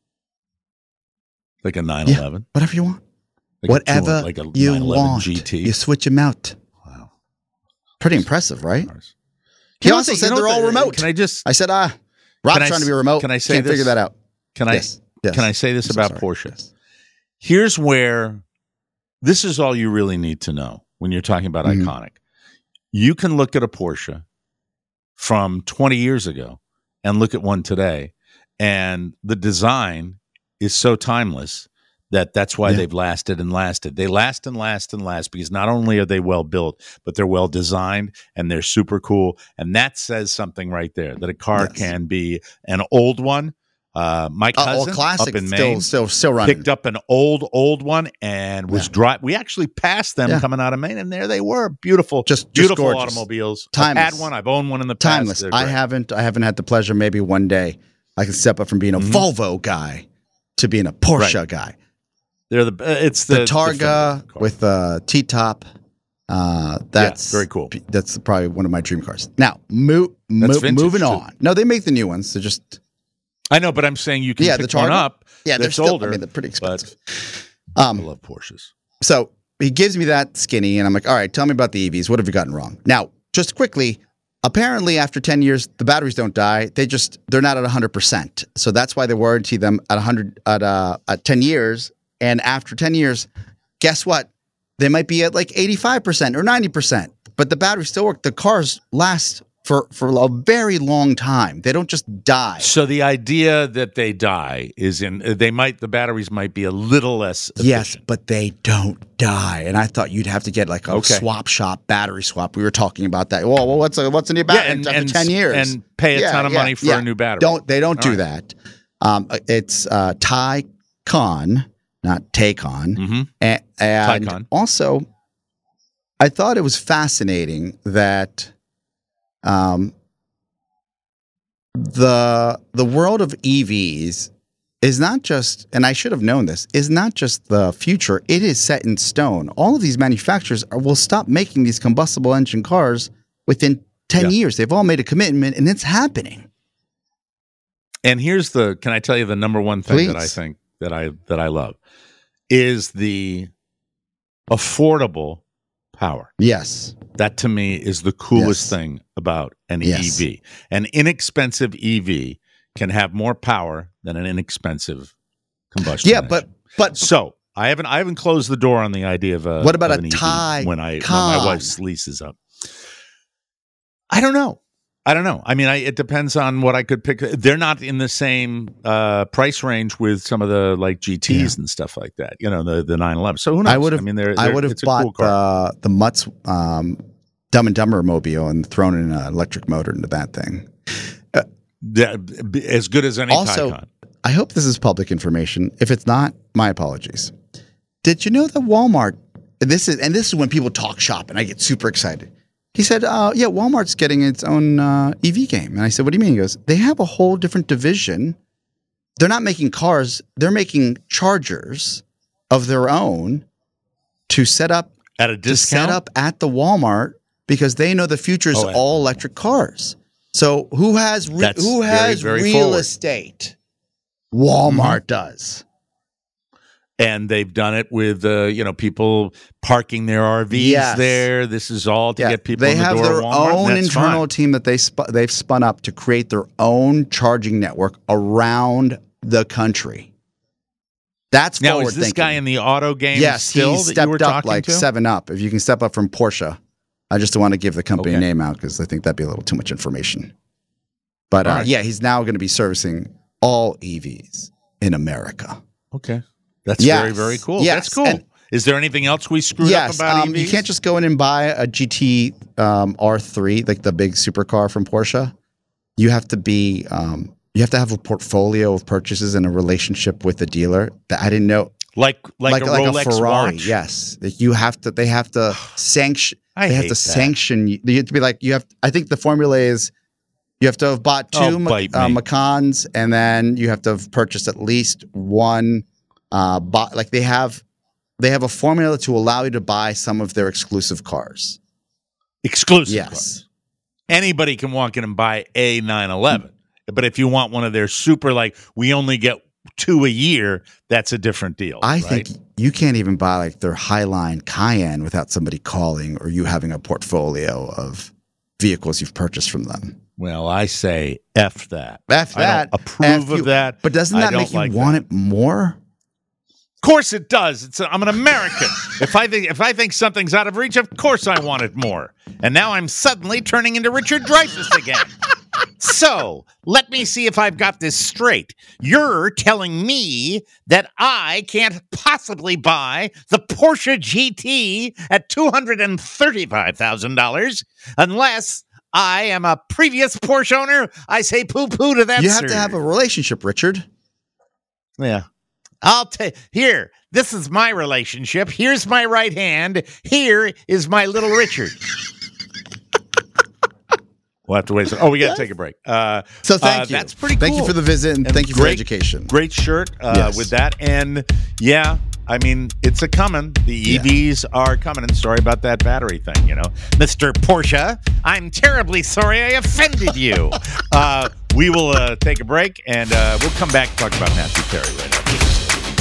Like a 911? Whatever you want. Like Whatever like a you 911 want. GT? You switch them out. Wow. Pretty impressive, right? He You know also what said they're all remote. Can I just... I said, Rob's trying to be remote. Can I say Can't this? figure that out. Can Yes. I say this about sorry. Porsche? Yes. Here's where this is all you really need to know when you're talking about Mhm. iconic. You can look at a Porsche from 20 years ago and look at one today, and the design is so timeless that's why they've lasted and lasted. They last and last and last because not only are they well built, but they're well designed and they're super cool. And that says something right there, that a car can be an old one. My cousin classic, up in Maine still running. picked up an old one and was we actually passed them coming out of Maine, and there they were, beautiful, just beautiful gorgeous. Automobiles. Timeless. I've had one, I've owned one in the past. Timeless. They're I great. haven't had the pleasure. Maybe one day I can step up from being a Volvo guy to being a Porsche guy. They're it's the Targa with a T-top. That's very cool. That's probably one of my dream cars. Now, moving too. on. No, they make the new ones. They're just I know, but I'm saying you can the pick Targa. one up. Yeah, they're that's still. older. I mean, they're pretty expensive. I love Porsches. So he gives me that skinny, and I'm like, all right, tell me about the EVs. What have you gotten wrong? Now, just quickly, apparently after 10 years, the batteries don't die. They're not at 100%. So that's why they warranty them at 10 years. And after 10 years, guess what? They might be at like 85% or 90%, but the batteries still work. The cars last for a very long time. They don't just die. So the idea that they die is the batteries might be a little less efficient. Yes, but they don't die. And I thought you'd have to get like a swap shop, battery swap. We were talking about that. Well, what's a new battery after 10 years? And pay a ton of money for a new battery. They don't do that. It's Taycan, not Taycan. Mm-hmm. And Taycan. Also, I thought it was fascinating that the world of EVs is not just, and I should have known this, is not just the future. It is set in stone. All of these manufacturers will stop making these combustible engine cars within 10 years. They've all made a commitment, and it's happening. And here's can I tell you the number one thing Please. that I think that I love is the affordable power. Yes. That to me is the coolest thing about an EV. An inexpensive EV can have more power than an inexpensive combustion engine. but so I haven't closed the door on the idea of what about an a EV Taycan? when my wife's lease is up. I don't know. I mean, it depends on what I could pick. They're not in the same price range with some of the like GTs and stuff like that. You know, the 911. So who knows? I would have it's a bought cool car. the Mutt's Dumb and Dumber mobile and thrown in an electric motor into that thing. As good as any also, Taycan. I hope this is public information. If it's not, my apologies. Did you know that Walmart? This is when people talk shop, and I get super excited. He said, Walmart's getting its own EV game. And I said, what do you mean? He goes, they have a whole different division. They're not making cars. They're making chargers of their own to set up at a discount at the Walmart because they know the future is all electric cars. So who has very real forward. estate? Walmart does. And they've done it with people parking their RVs there. This is all to get people in the door. They have their Walmart, own internal team that they've spun up to create their own charging network around the country. That's forward now. Is this thinking. guy in the auto game? Yes, still he that you stepped were up talking like to? 7-Up. If you can step up from Porsche, I just don't want to give the company name out because I think that'd be a little too much information. But he's now going to be servicing all EVs in America. Okay. That's very, very cool. Yes. That's cool. And is there anything else we screwed up about EVs? You can't just go in and buy a GT R3, like the big supercar from Porsche. You have to be, you have to have a portfolio of purchases and a relationship with the dealer. That I didn't know. like a Rolex a Ferrari. watch. Yes, you have to. They have to sanction. They have to sanction. You have to be like you have. I think the formula is you have to have bought two Macans, and then you have to have purchased at least one. Like they have a formula to allow you to buy some of their exclusive cars. Exclusive cars. Anybody can walk in and buy a 911, but if you want one of their super, like we only get 2 a year, that's a different deal. I think you can't even buy like their Highline Cayenne without somebody calling or you having a portfolio of vehicles you've purchased from them. Well, I say F that. F that. I don't approve of that. But doesn't that make you want it more? Of course it does. I'm an American. If I think something's out of reach, of course I want it more. And now I'm suddenly turning into Richard Dreyfuss again. So, let me see if I've got this straight. You're telling me that I can't possibly buy the Porsche GT at $235,000 unless I am a previous Porsche owner? I say poo-poo to that, You have to have a relationship, Richard. Yeah. I'll tell here, this is my relationship. Here's my right hand. Here is my little Richard. We'll have to wait. We got to take a break. So thank you. That's pretty cool. Thank you for the visit, and thank you for the education. Great shirt with that. And yeah, I mean, it's a coming. The EVs are coming. And sorry about that battery thing, Mr. Porsche, I'm terribly sorry I offended you. We will take a break, and we'll come back and talk about Matthew Perry right after this.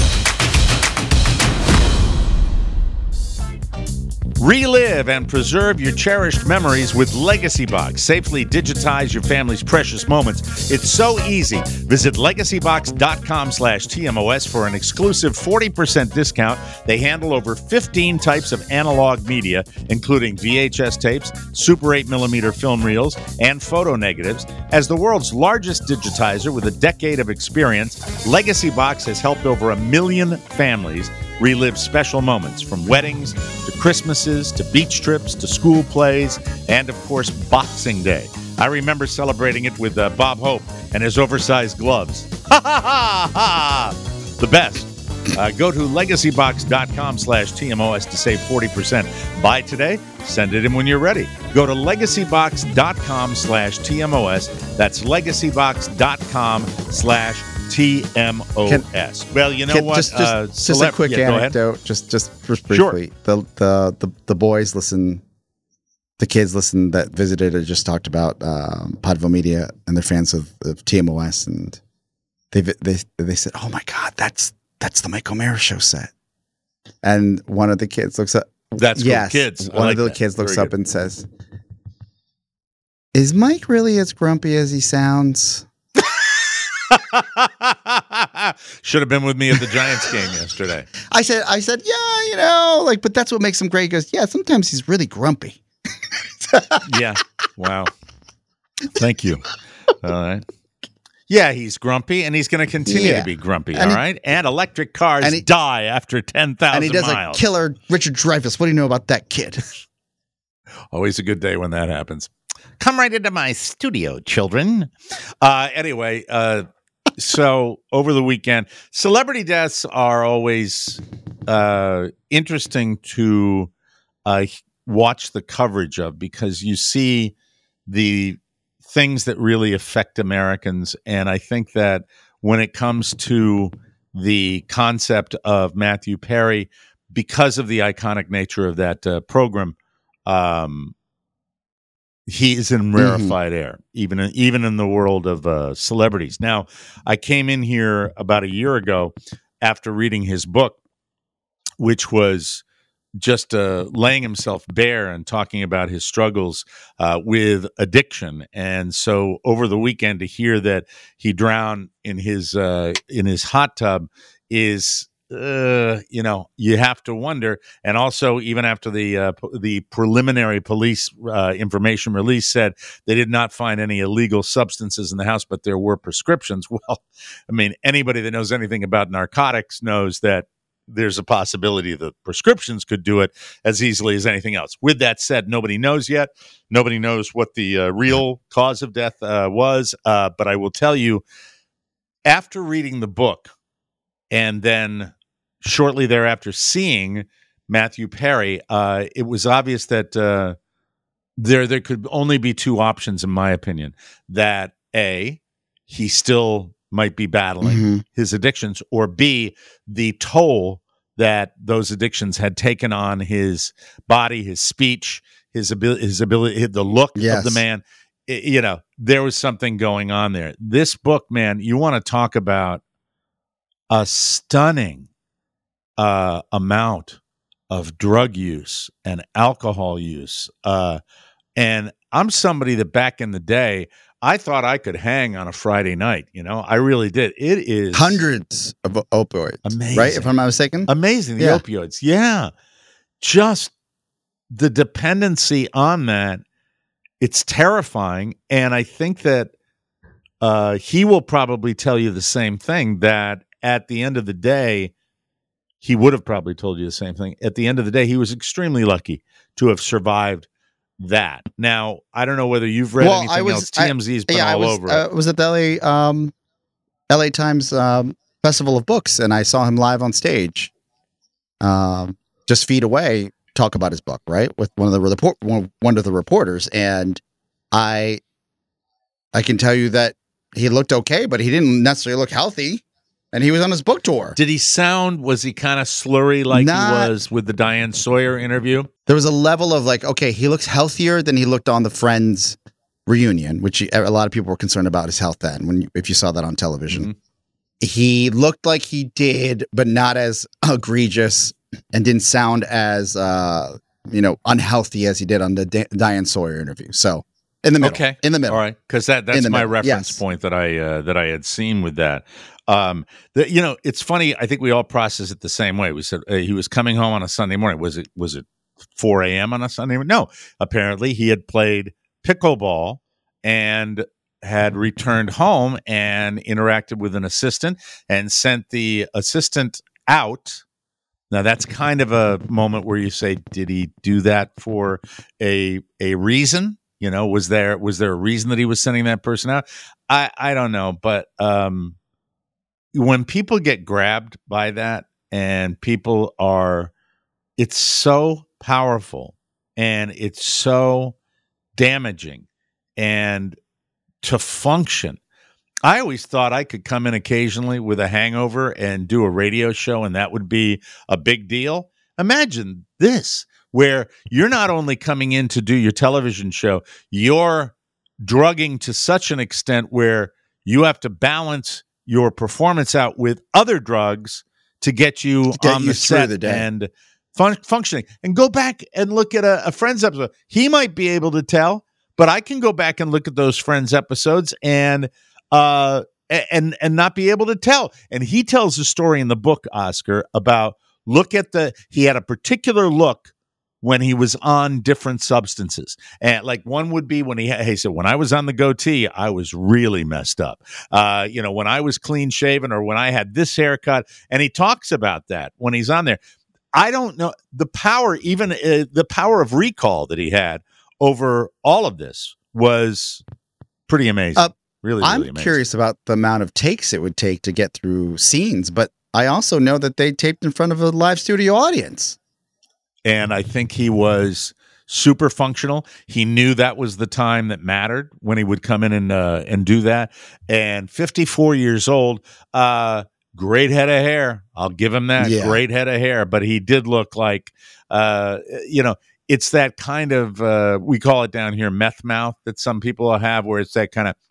Relive and preserve your cherished memories with Legacy Box. Safely digitize your family's precious moments. It's so easy. Visit legacybox.com/TMOS for an exclusive 40% discount. They handle over 15 types of analog media, including VHS tapes, Super 8mm film reels, and photo negatives. As the world's largest digitizer with a decade of experience, Legacy Box has helped over 1 million families relive special moments, from weddings to Christmases to beach trips to school plays and, of course, Boxing Day. I remember celebrating it with Bob Hope and his oversized gloves. Ha ha ha ha! The best. Go to legacybox.com/TMOS to save 40%. Buy today. Send it in when you're ready. Go to legacybox.com/TMOS. That's legacybox.com/TMOS. Well, you know what? Just a quick anecdote, just briefly. Sure. The boys listen. The kids listen that visited or just talked about Podville Media, and they're fans of TMOS, and they said, "Oh my God, that's the Mike O'Mara show set." And one of the kids looks up. That's cool. Kids. One of the kids looks up and says, "Is Mike really as grumpy as he sounds?" Should have been with me at the Giants game yesterday. I said, yeah, but that's what makes him great. He goes, yeah, sometimes he's really grumpy. Yeah. Wow. Thank you. All right. Yeah, he's grumpy, and he's going to continue to be grumpy, all right? And electric cars die after 10,000 miles. And he does a killer Richard Dreyfuss. What do you know about that kid? Always a good day when that happens. Come right into my studio, children. Anyway, so over the weekend, celebrity deaths are always interesting to watch the coverage of, because you see the things that really affect Americans. And I think that when it comes to the concept of Matthew Perry, because of the iconic nature of that program, he is in rarefied air, even in the world of celebrities. Now, I came in here about a year ago after reading his book, which was just laying himself bare and talking about his struggles with addiction. And so over the weekend, to hear that he drowned in his hot tub is, you have to wonder. And also, even after the preliminary police information release said they did not find any illegal substances in the house, but there were prescriptions. Well, I mean, anybody that knows anything about narcotics knows that there's a possibility that prescriptions could do it as easily as anything else. With that said, nobody knows yet. Nobody knows what the real cause of death was. But I will tell you, after reading the book and then shortly thereafter seeing Matthew Perry, it was obvious that there could only be two options, in my opinion. That A, he still might be battling his addictions, or B, the toll that those addictions had taken on his body, his speech, his ability, the look of the man. There was something going on there. This book, man, you want to talk about a stunning amount of drug use and alcohol use. And I'm somebody that back in the day, I thought I could hang on a Friday night. I really did. It is hundreds of opioids. Amazing. Right? If I'm not mistaken. Amazing. The opioids. Yeah. Just the dependency on that. It's terrifying. And I think that he will probably tell you the same thing, that at the end of the day, he would have probably told you the same thing. At the end of the day, he was extremely lucky to have survived that. Now, I don't know whether you've read anything else. TMZ's been all over it. I was at the LA Times Festival of Books, and I saw him live on stage, just feet away, talk about his book, right, with one of the reporters. And I can tell you that he looked okay, but he didn't necessarily look healthy. And he was on his book tour. Was he kind of slurry like he was with the Diane Sawyer interview? There was a level of okay, he looks healthier than he looked on the Friends reunion, which a lot of people were concerned about his health then, if you saw that on television. Mm-hmm. He looked like he did, but not as egregious, and didn't sound as, unhealthy as he did on the Diane Sawyer interview. So in the middle. Okay. In the middle. All right. Because that's my reference point that I had seen with that. It's funny. I think we all process it the same way. We said he was coming home on a Sunday morning. Was it 4 a.m. on a Sunday morning? No. Apparently, he had played pickleball and had returned home and interacted with an assistant and sent the assistant out. Now, that's kind of a moment where you say, did he do that for a reason? Was there a reason that he was sending that person out? I don't know, but when people get grabbed by that, and it's so powerful and it's so damaging, and to function. I always thought I could come in occasionally with a hangover and do a radio show, and that would be a big deal. Imagine this, where you're not only coming in to do your television show, you're drugging to such an extent where you have to balance your performance out with other drugs to get you on the set and functioning. And go back and look at a Friends episode. He might be able to tell, but I can go back and look at those Friends episodes and not be able to tell. And he tells a story in the book, Oscar, about he had a particular look when he was on different substances. And one would be when he said, when I was on the goatee, I was really messed up. When I was clean shaven, or when I had this haircut. And he talks about that when he's on there. I don't know the power, even the power of recall that he had over all of this was pretty amazing. Really amazing. I'm curious about the amount of takes it would take to get through scenes, but I also know that they taped in front of a live studio audience. And I think he was super functional. He knew that was the time that mattered when he would come in and do that. And 54 years old, great head of hair. I'll give him that. Yeah. Great head of hair. But he did look like, it's that kind of, we call it down here, meth mouth that some people have, where it's that kind of,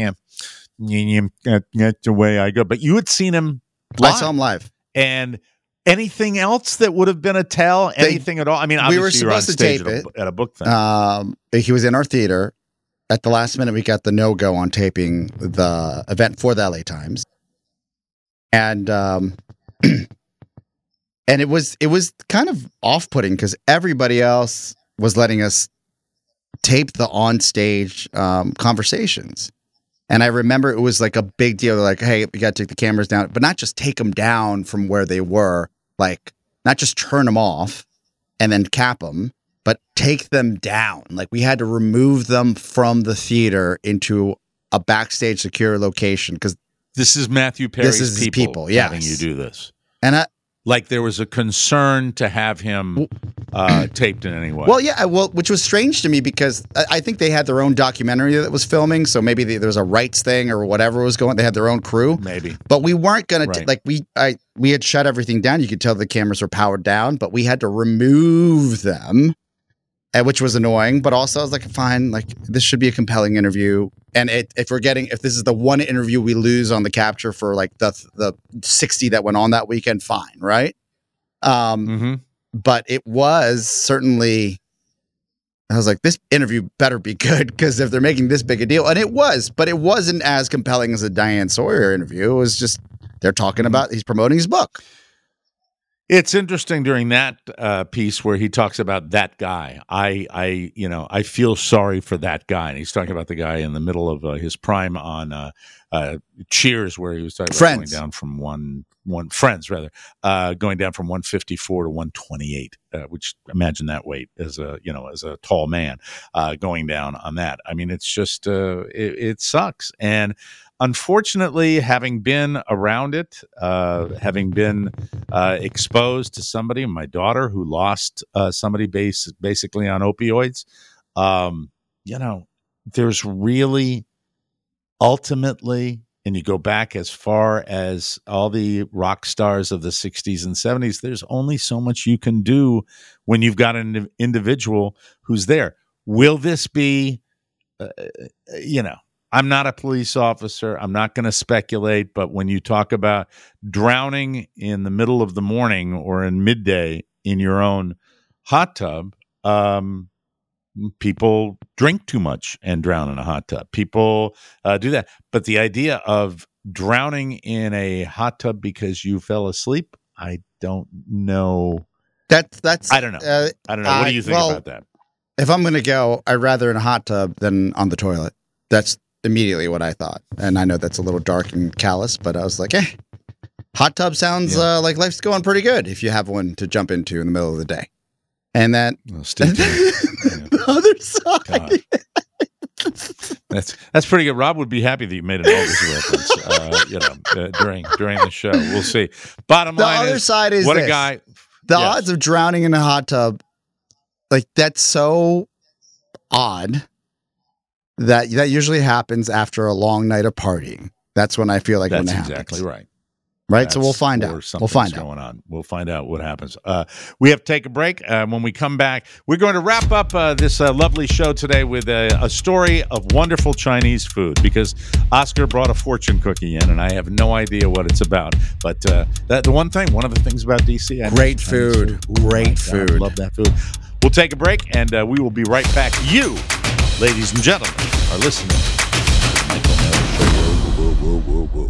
that's the way I go. But you had seen him live. I saw him live. And anything else that would have been a tell? Anything at all? I mean, obviously we were supposed to tape it at a book thing. He was in our theater. At the last minute, we got the no-go on taping the event for the LA Times. And and it was kind of off-putting because everybody else was letting us tape the on-stage conversations. And I remember it was like a big deal. Like, hey, we got to take the cameras down, but not just take them down from where they were, like not just turn them off and then cap them, but take them down. Like we had to remove them from the theater into a backstage secure location because this is Matthew Perry's people yes. having you do this. And Like there was a concern to have him taped in any way. Well, yeah, which was strange to me because I think they had their own documentary that was filming, so maybe there was a rights thing or whatever was going. They had their own crew, maybe. But we weren't going to we had shut everything down. You could tell the cameras were powered down, but we had to remove them, which was annoying. But also, I was like, fine, like this should be a compelling interview. And if this is the one interview we lose on the capture for like the 60 that went on that weekend, fine, right? But it was certainly, I was like, this interview better be good because if they're making this big a deal, and it was, but it wasn't as compelling as a Diane Sawyer interview. It was just, they're talking about, he's promoting his book. It's interesting during that piece where he talks about that guy. I feel sorry for that guy. And he's talking about the guy in the middle of his prime on Cheers, where he was talking about going down from going down from 154 to 128, which imagine that weight as a tall man going down on that. I mean, it's just it sucks. And unfortunately, having been around it, having been exposed to somebody, my daughter who lost somebody basically on opioids, there's really ultimately, and you go back as far as all the rock stars of the 60s and 70s, there's only so much you can do when you've got an individual who's there. Will this be, I'm not a police officer. I'm not going to speculate, but when you talk about drowning in the middle of the morning or in midday in your own hot tub, people drink too much and drown in a hot tub. People do that. But the idea of drowning in a hot tub because you fell asleep, I don't know. That's I don't know. I don't know. What do you think about that? If I'm going to go, I'd rather in a hot tub than on the toilet. That's immediately what I thought. And I know that's a little dark and callous, but I was like, hot tub sounds like life's going pretty good if you have one to jump into in the middle of the day. And that the other side. That's pretty good. Rob would be happy that you made an Elvis reference, during the show. We'll see. Bottom line, the other side is what this. A guy. The odds of drowning in a hot tub, like that's so odd that usually happens after a long night of partying. That's when I feel like that's when it happens. Exactly right. Right, so we'll find out. We'll find out. Going on. We'll find out what happens. We have to take a break. When we come back, we're going to wrap up this lovely show today with a story of wonderful Chinese food because Oscar brought a fortune cookie in, and I have no idea what it's about. But one of the things about DC, great food. Great food. I love that food. We'll take a break, and we will be right back. You, ladies and gentlemen, are listening to Michael Miller. Whoa.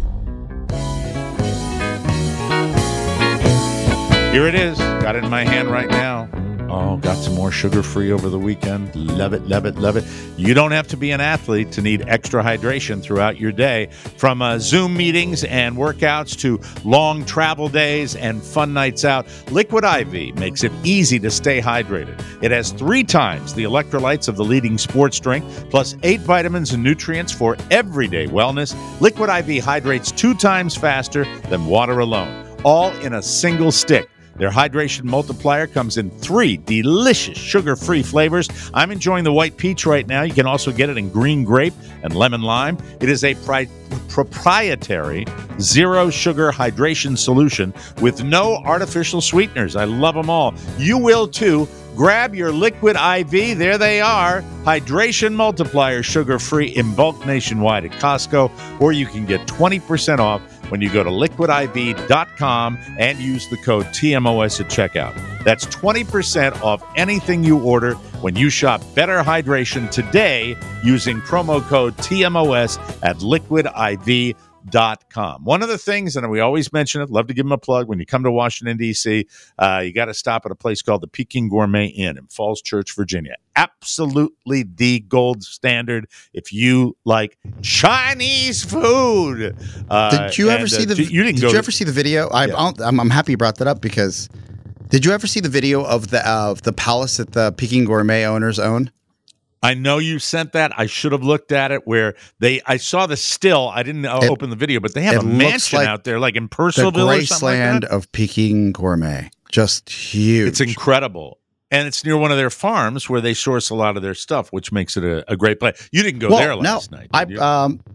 Here it is. Got it in my hand right now. Oh, got some more sugar-free over the weekend. Love it, love it, love it. You don't have to be an athlete to need extra hydration throughout your day. From Zoom meetings and workouts to long travel days and fun nights out, Liquid IV makes it easy to stay hydrated. It has 3 times the electrolytes of the leading sports drink, plus 8 vitamins and nutrients for everyday wellness. Liquid IV hydrates 2 times faster than water alone, all in a single stick. Their hydration multiplier comes in 3 delicious sugar-free flavors. I'm enjoying the white peach right now. You can also get it in green grape and lemon lime. It is a proprietary zero-sugar hydration solution with no artificial sweeteners. I love them all. You will too. Grab your Liquid IV. There they are. Hydration multiplier, sugar-free in bulk nationwide at Costco. Or you can get 20% off when you go to liquidiv.com and use the code TMOS at checkout. That's 20% off anything you order when you shop Better Hydration today using promo code TMOS at liquidiv.com. One of the things, and we always mention it, love to give them a plug, when you come to Washington, D.C., you got to stop at a place called the Peking Gourmet Inn in Falls Church, Virginia. Absolutely the gold standard if you like Chinese food. Did you ever see the video? I'm happy you brought that up because did you ever see the video of the palace that the Peking Gourmet owners own? I know you sent that. I should have looked at it. I saw the still. I didn't open the video, but they have a mansion out there, like in Purcellville or something like that. Of Peking Gourmet, just huge. It's incredible, and it's near one of their farms where they source a lot of their stuff, which makes it a great place. You didn't go there last night. Did you?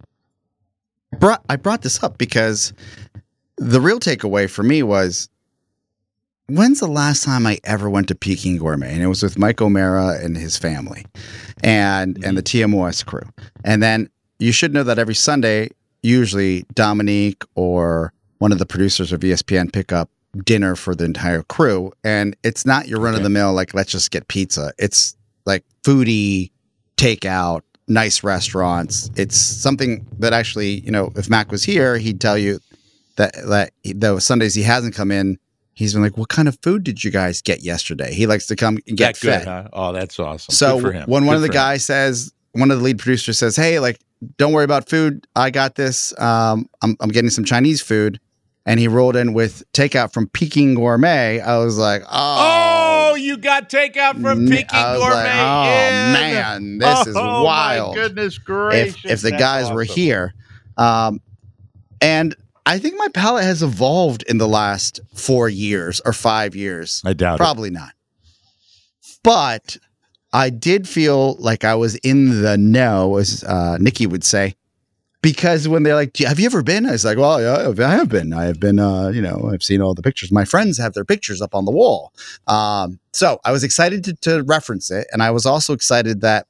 I brought this up because the real takeaway for me was, when's the last time I ever went to Peking Gourmet? And it was with Mike O'Mara and his family and the TMOS crew. And then you should know that every Sunday, usually Dominique or one of the producers of ESPN pick up dinner for the entire crew. And it's not your run-of-the-mill, like, let's just get pizza. It's like foodie, takeout, nice restaurants. It's something that actually, if Mac was here, he'd tell you that those Sundays he hasn't come in, he's been like, what kind of food did you guys get yesterday? He likes to come and get fed. Huh? Oh, that's awesome. So when one of the guys says, one of the lead producers says, hey, like, don't worry about food. I got this. I'm getting some Chinese food. And he rolled in with takeout from Peking Gourmet. I was like, oh, you got takeout from Peking Gourmet. Like, man, this is wild. My goodness gracious. If the guys were here. And I think my palate has evolved in the last 4 years or 5 years. I doubt Probably not. But I did feel like I was in the know, as Nikki would say, because when they're like, have you ever been? I was like, well, yeah, I have been. I have been, I've seen all the pictures. My friends have their pictures up on the wall. So I was excited to reference it. And I was also excited that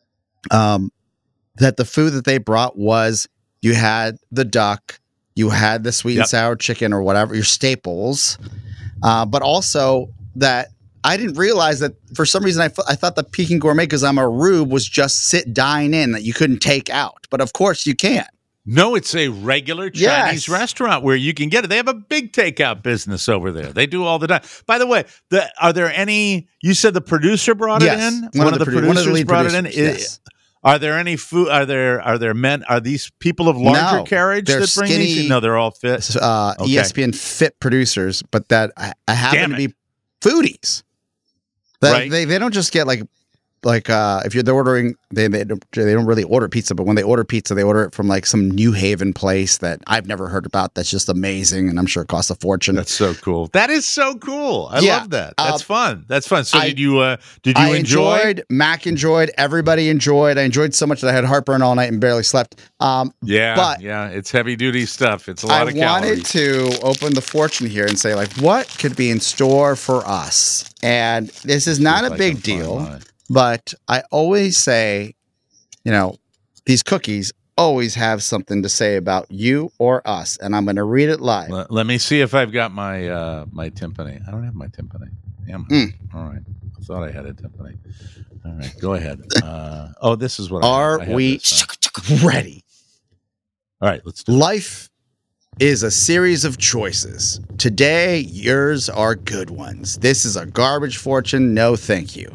the food that they brought was, you had the duck, you had the sweet and sour chicken or whatever, your staples, but also that I didn't realize that for some reason I thought the Peking Gourmet, because I'm a rube, was just dine in, that you couldn't take out. But of course you can. No, it's a regular Chinese restaurant where you can get it. They have a big takeout business over there. They do all the time. By the way, are there any? You said the producer brought it in. One of the producers brought it in. Yes. Are there any food? Are there men? Are these people of larger carriage that bring these? No, they're all fit. ESPN fit producers, but that I happen to be foodies. Right. They don't just get like if they're ordering, they don't really order pizza, but when they order pizza, they order it from like some New Haven place that I've never heard about. That's just amazing, and I'm sure it costs a fortune. That's so cool. That is so cool. I love that. That's fun. That's fun. So did you enjoy? Mac enjoyed. Everybody enjoyed. I enjoyed so much that I had heartburn all night and barely slept. But it's heavy duty stuff. It's a lot of calories. I wanted to open the fortune here and say, like, what could be in store for us? And this is not a big deal. But I always say, these cookies always have something to say about you or us, and I'm going to read it live. Let me see if I've got my my timpani. I don't have my timpani. All right. I thought I had a timpani. All right, go ahead. This is what Are we ready? All right, let's do it. Life is a series of choices. Today, yours are good ones. This is a garbage fortune. No, thank you.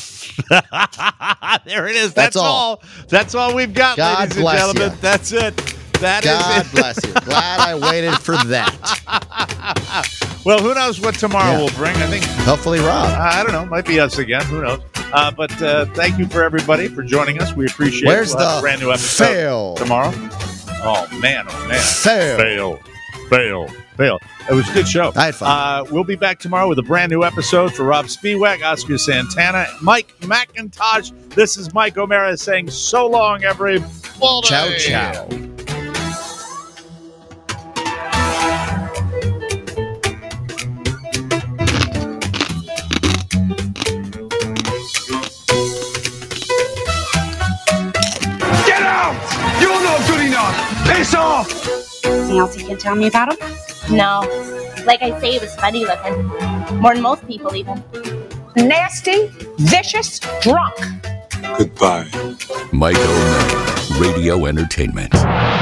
There it is. That's all. That's all we've got, ladies and gentlemen. You. That's it. God bless you. Glad I waited for that. Well, who knows what tomorrow will bring? I think hopefully Rob. I don't know. Might be us again. Who knows? But thank you for everybody for joining us. We appreciate it. Where's the brand new episode fail tomorrow? Oh man. Fail. It was a good show. I had fun. We'll be back tomorrow with a brand new episode for Rob Spiewak, Oscar Santana, Mike McIntosh. This is Mike O'Mara saying so long, everybody. Ciao, ciao. Get out! You're not good enough! Piss off! Anything else you can tell me about him? No. Like I say, he was funny looking. More than most people, even. Nasty, vicious, drunk. Goodbye. Mike O'Mara, Radio Entertainment.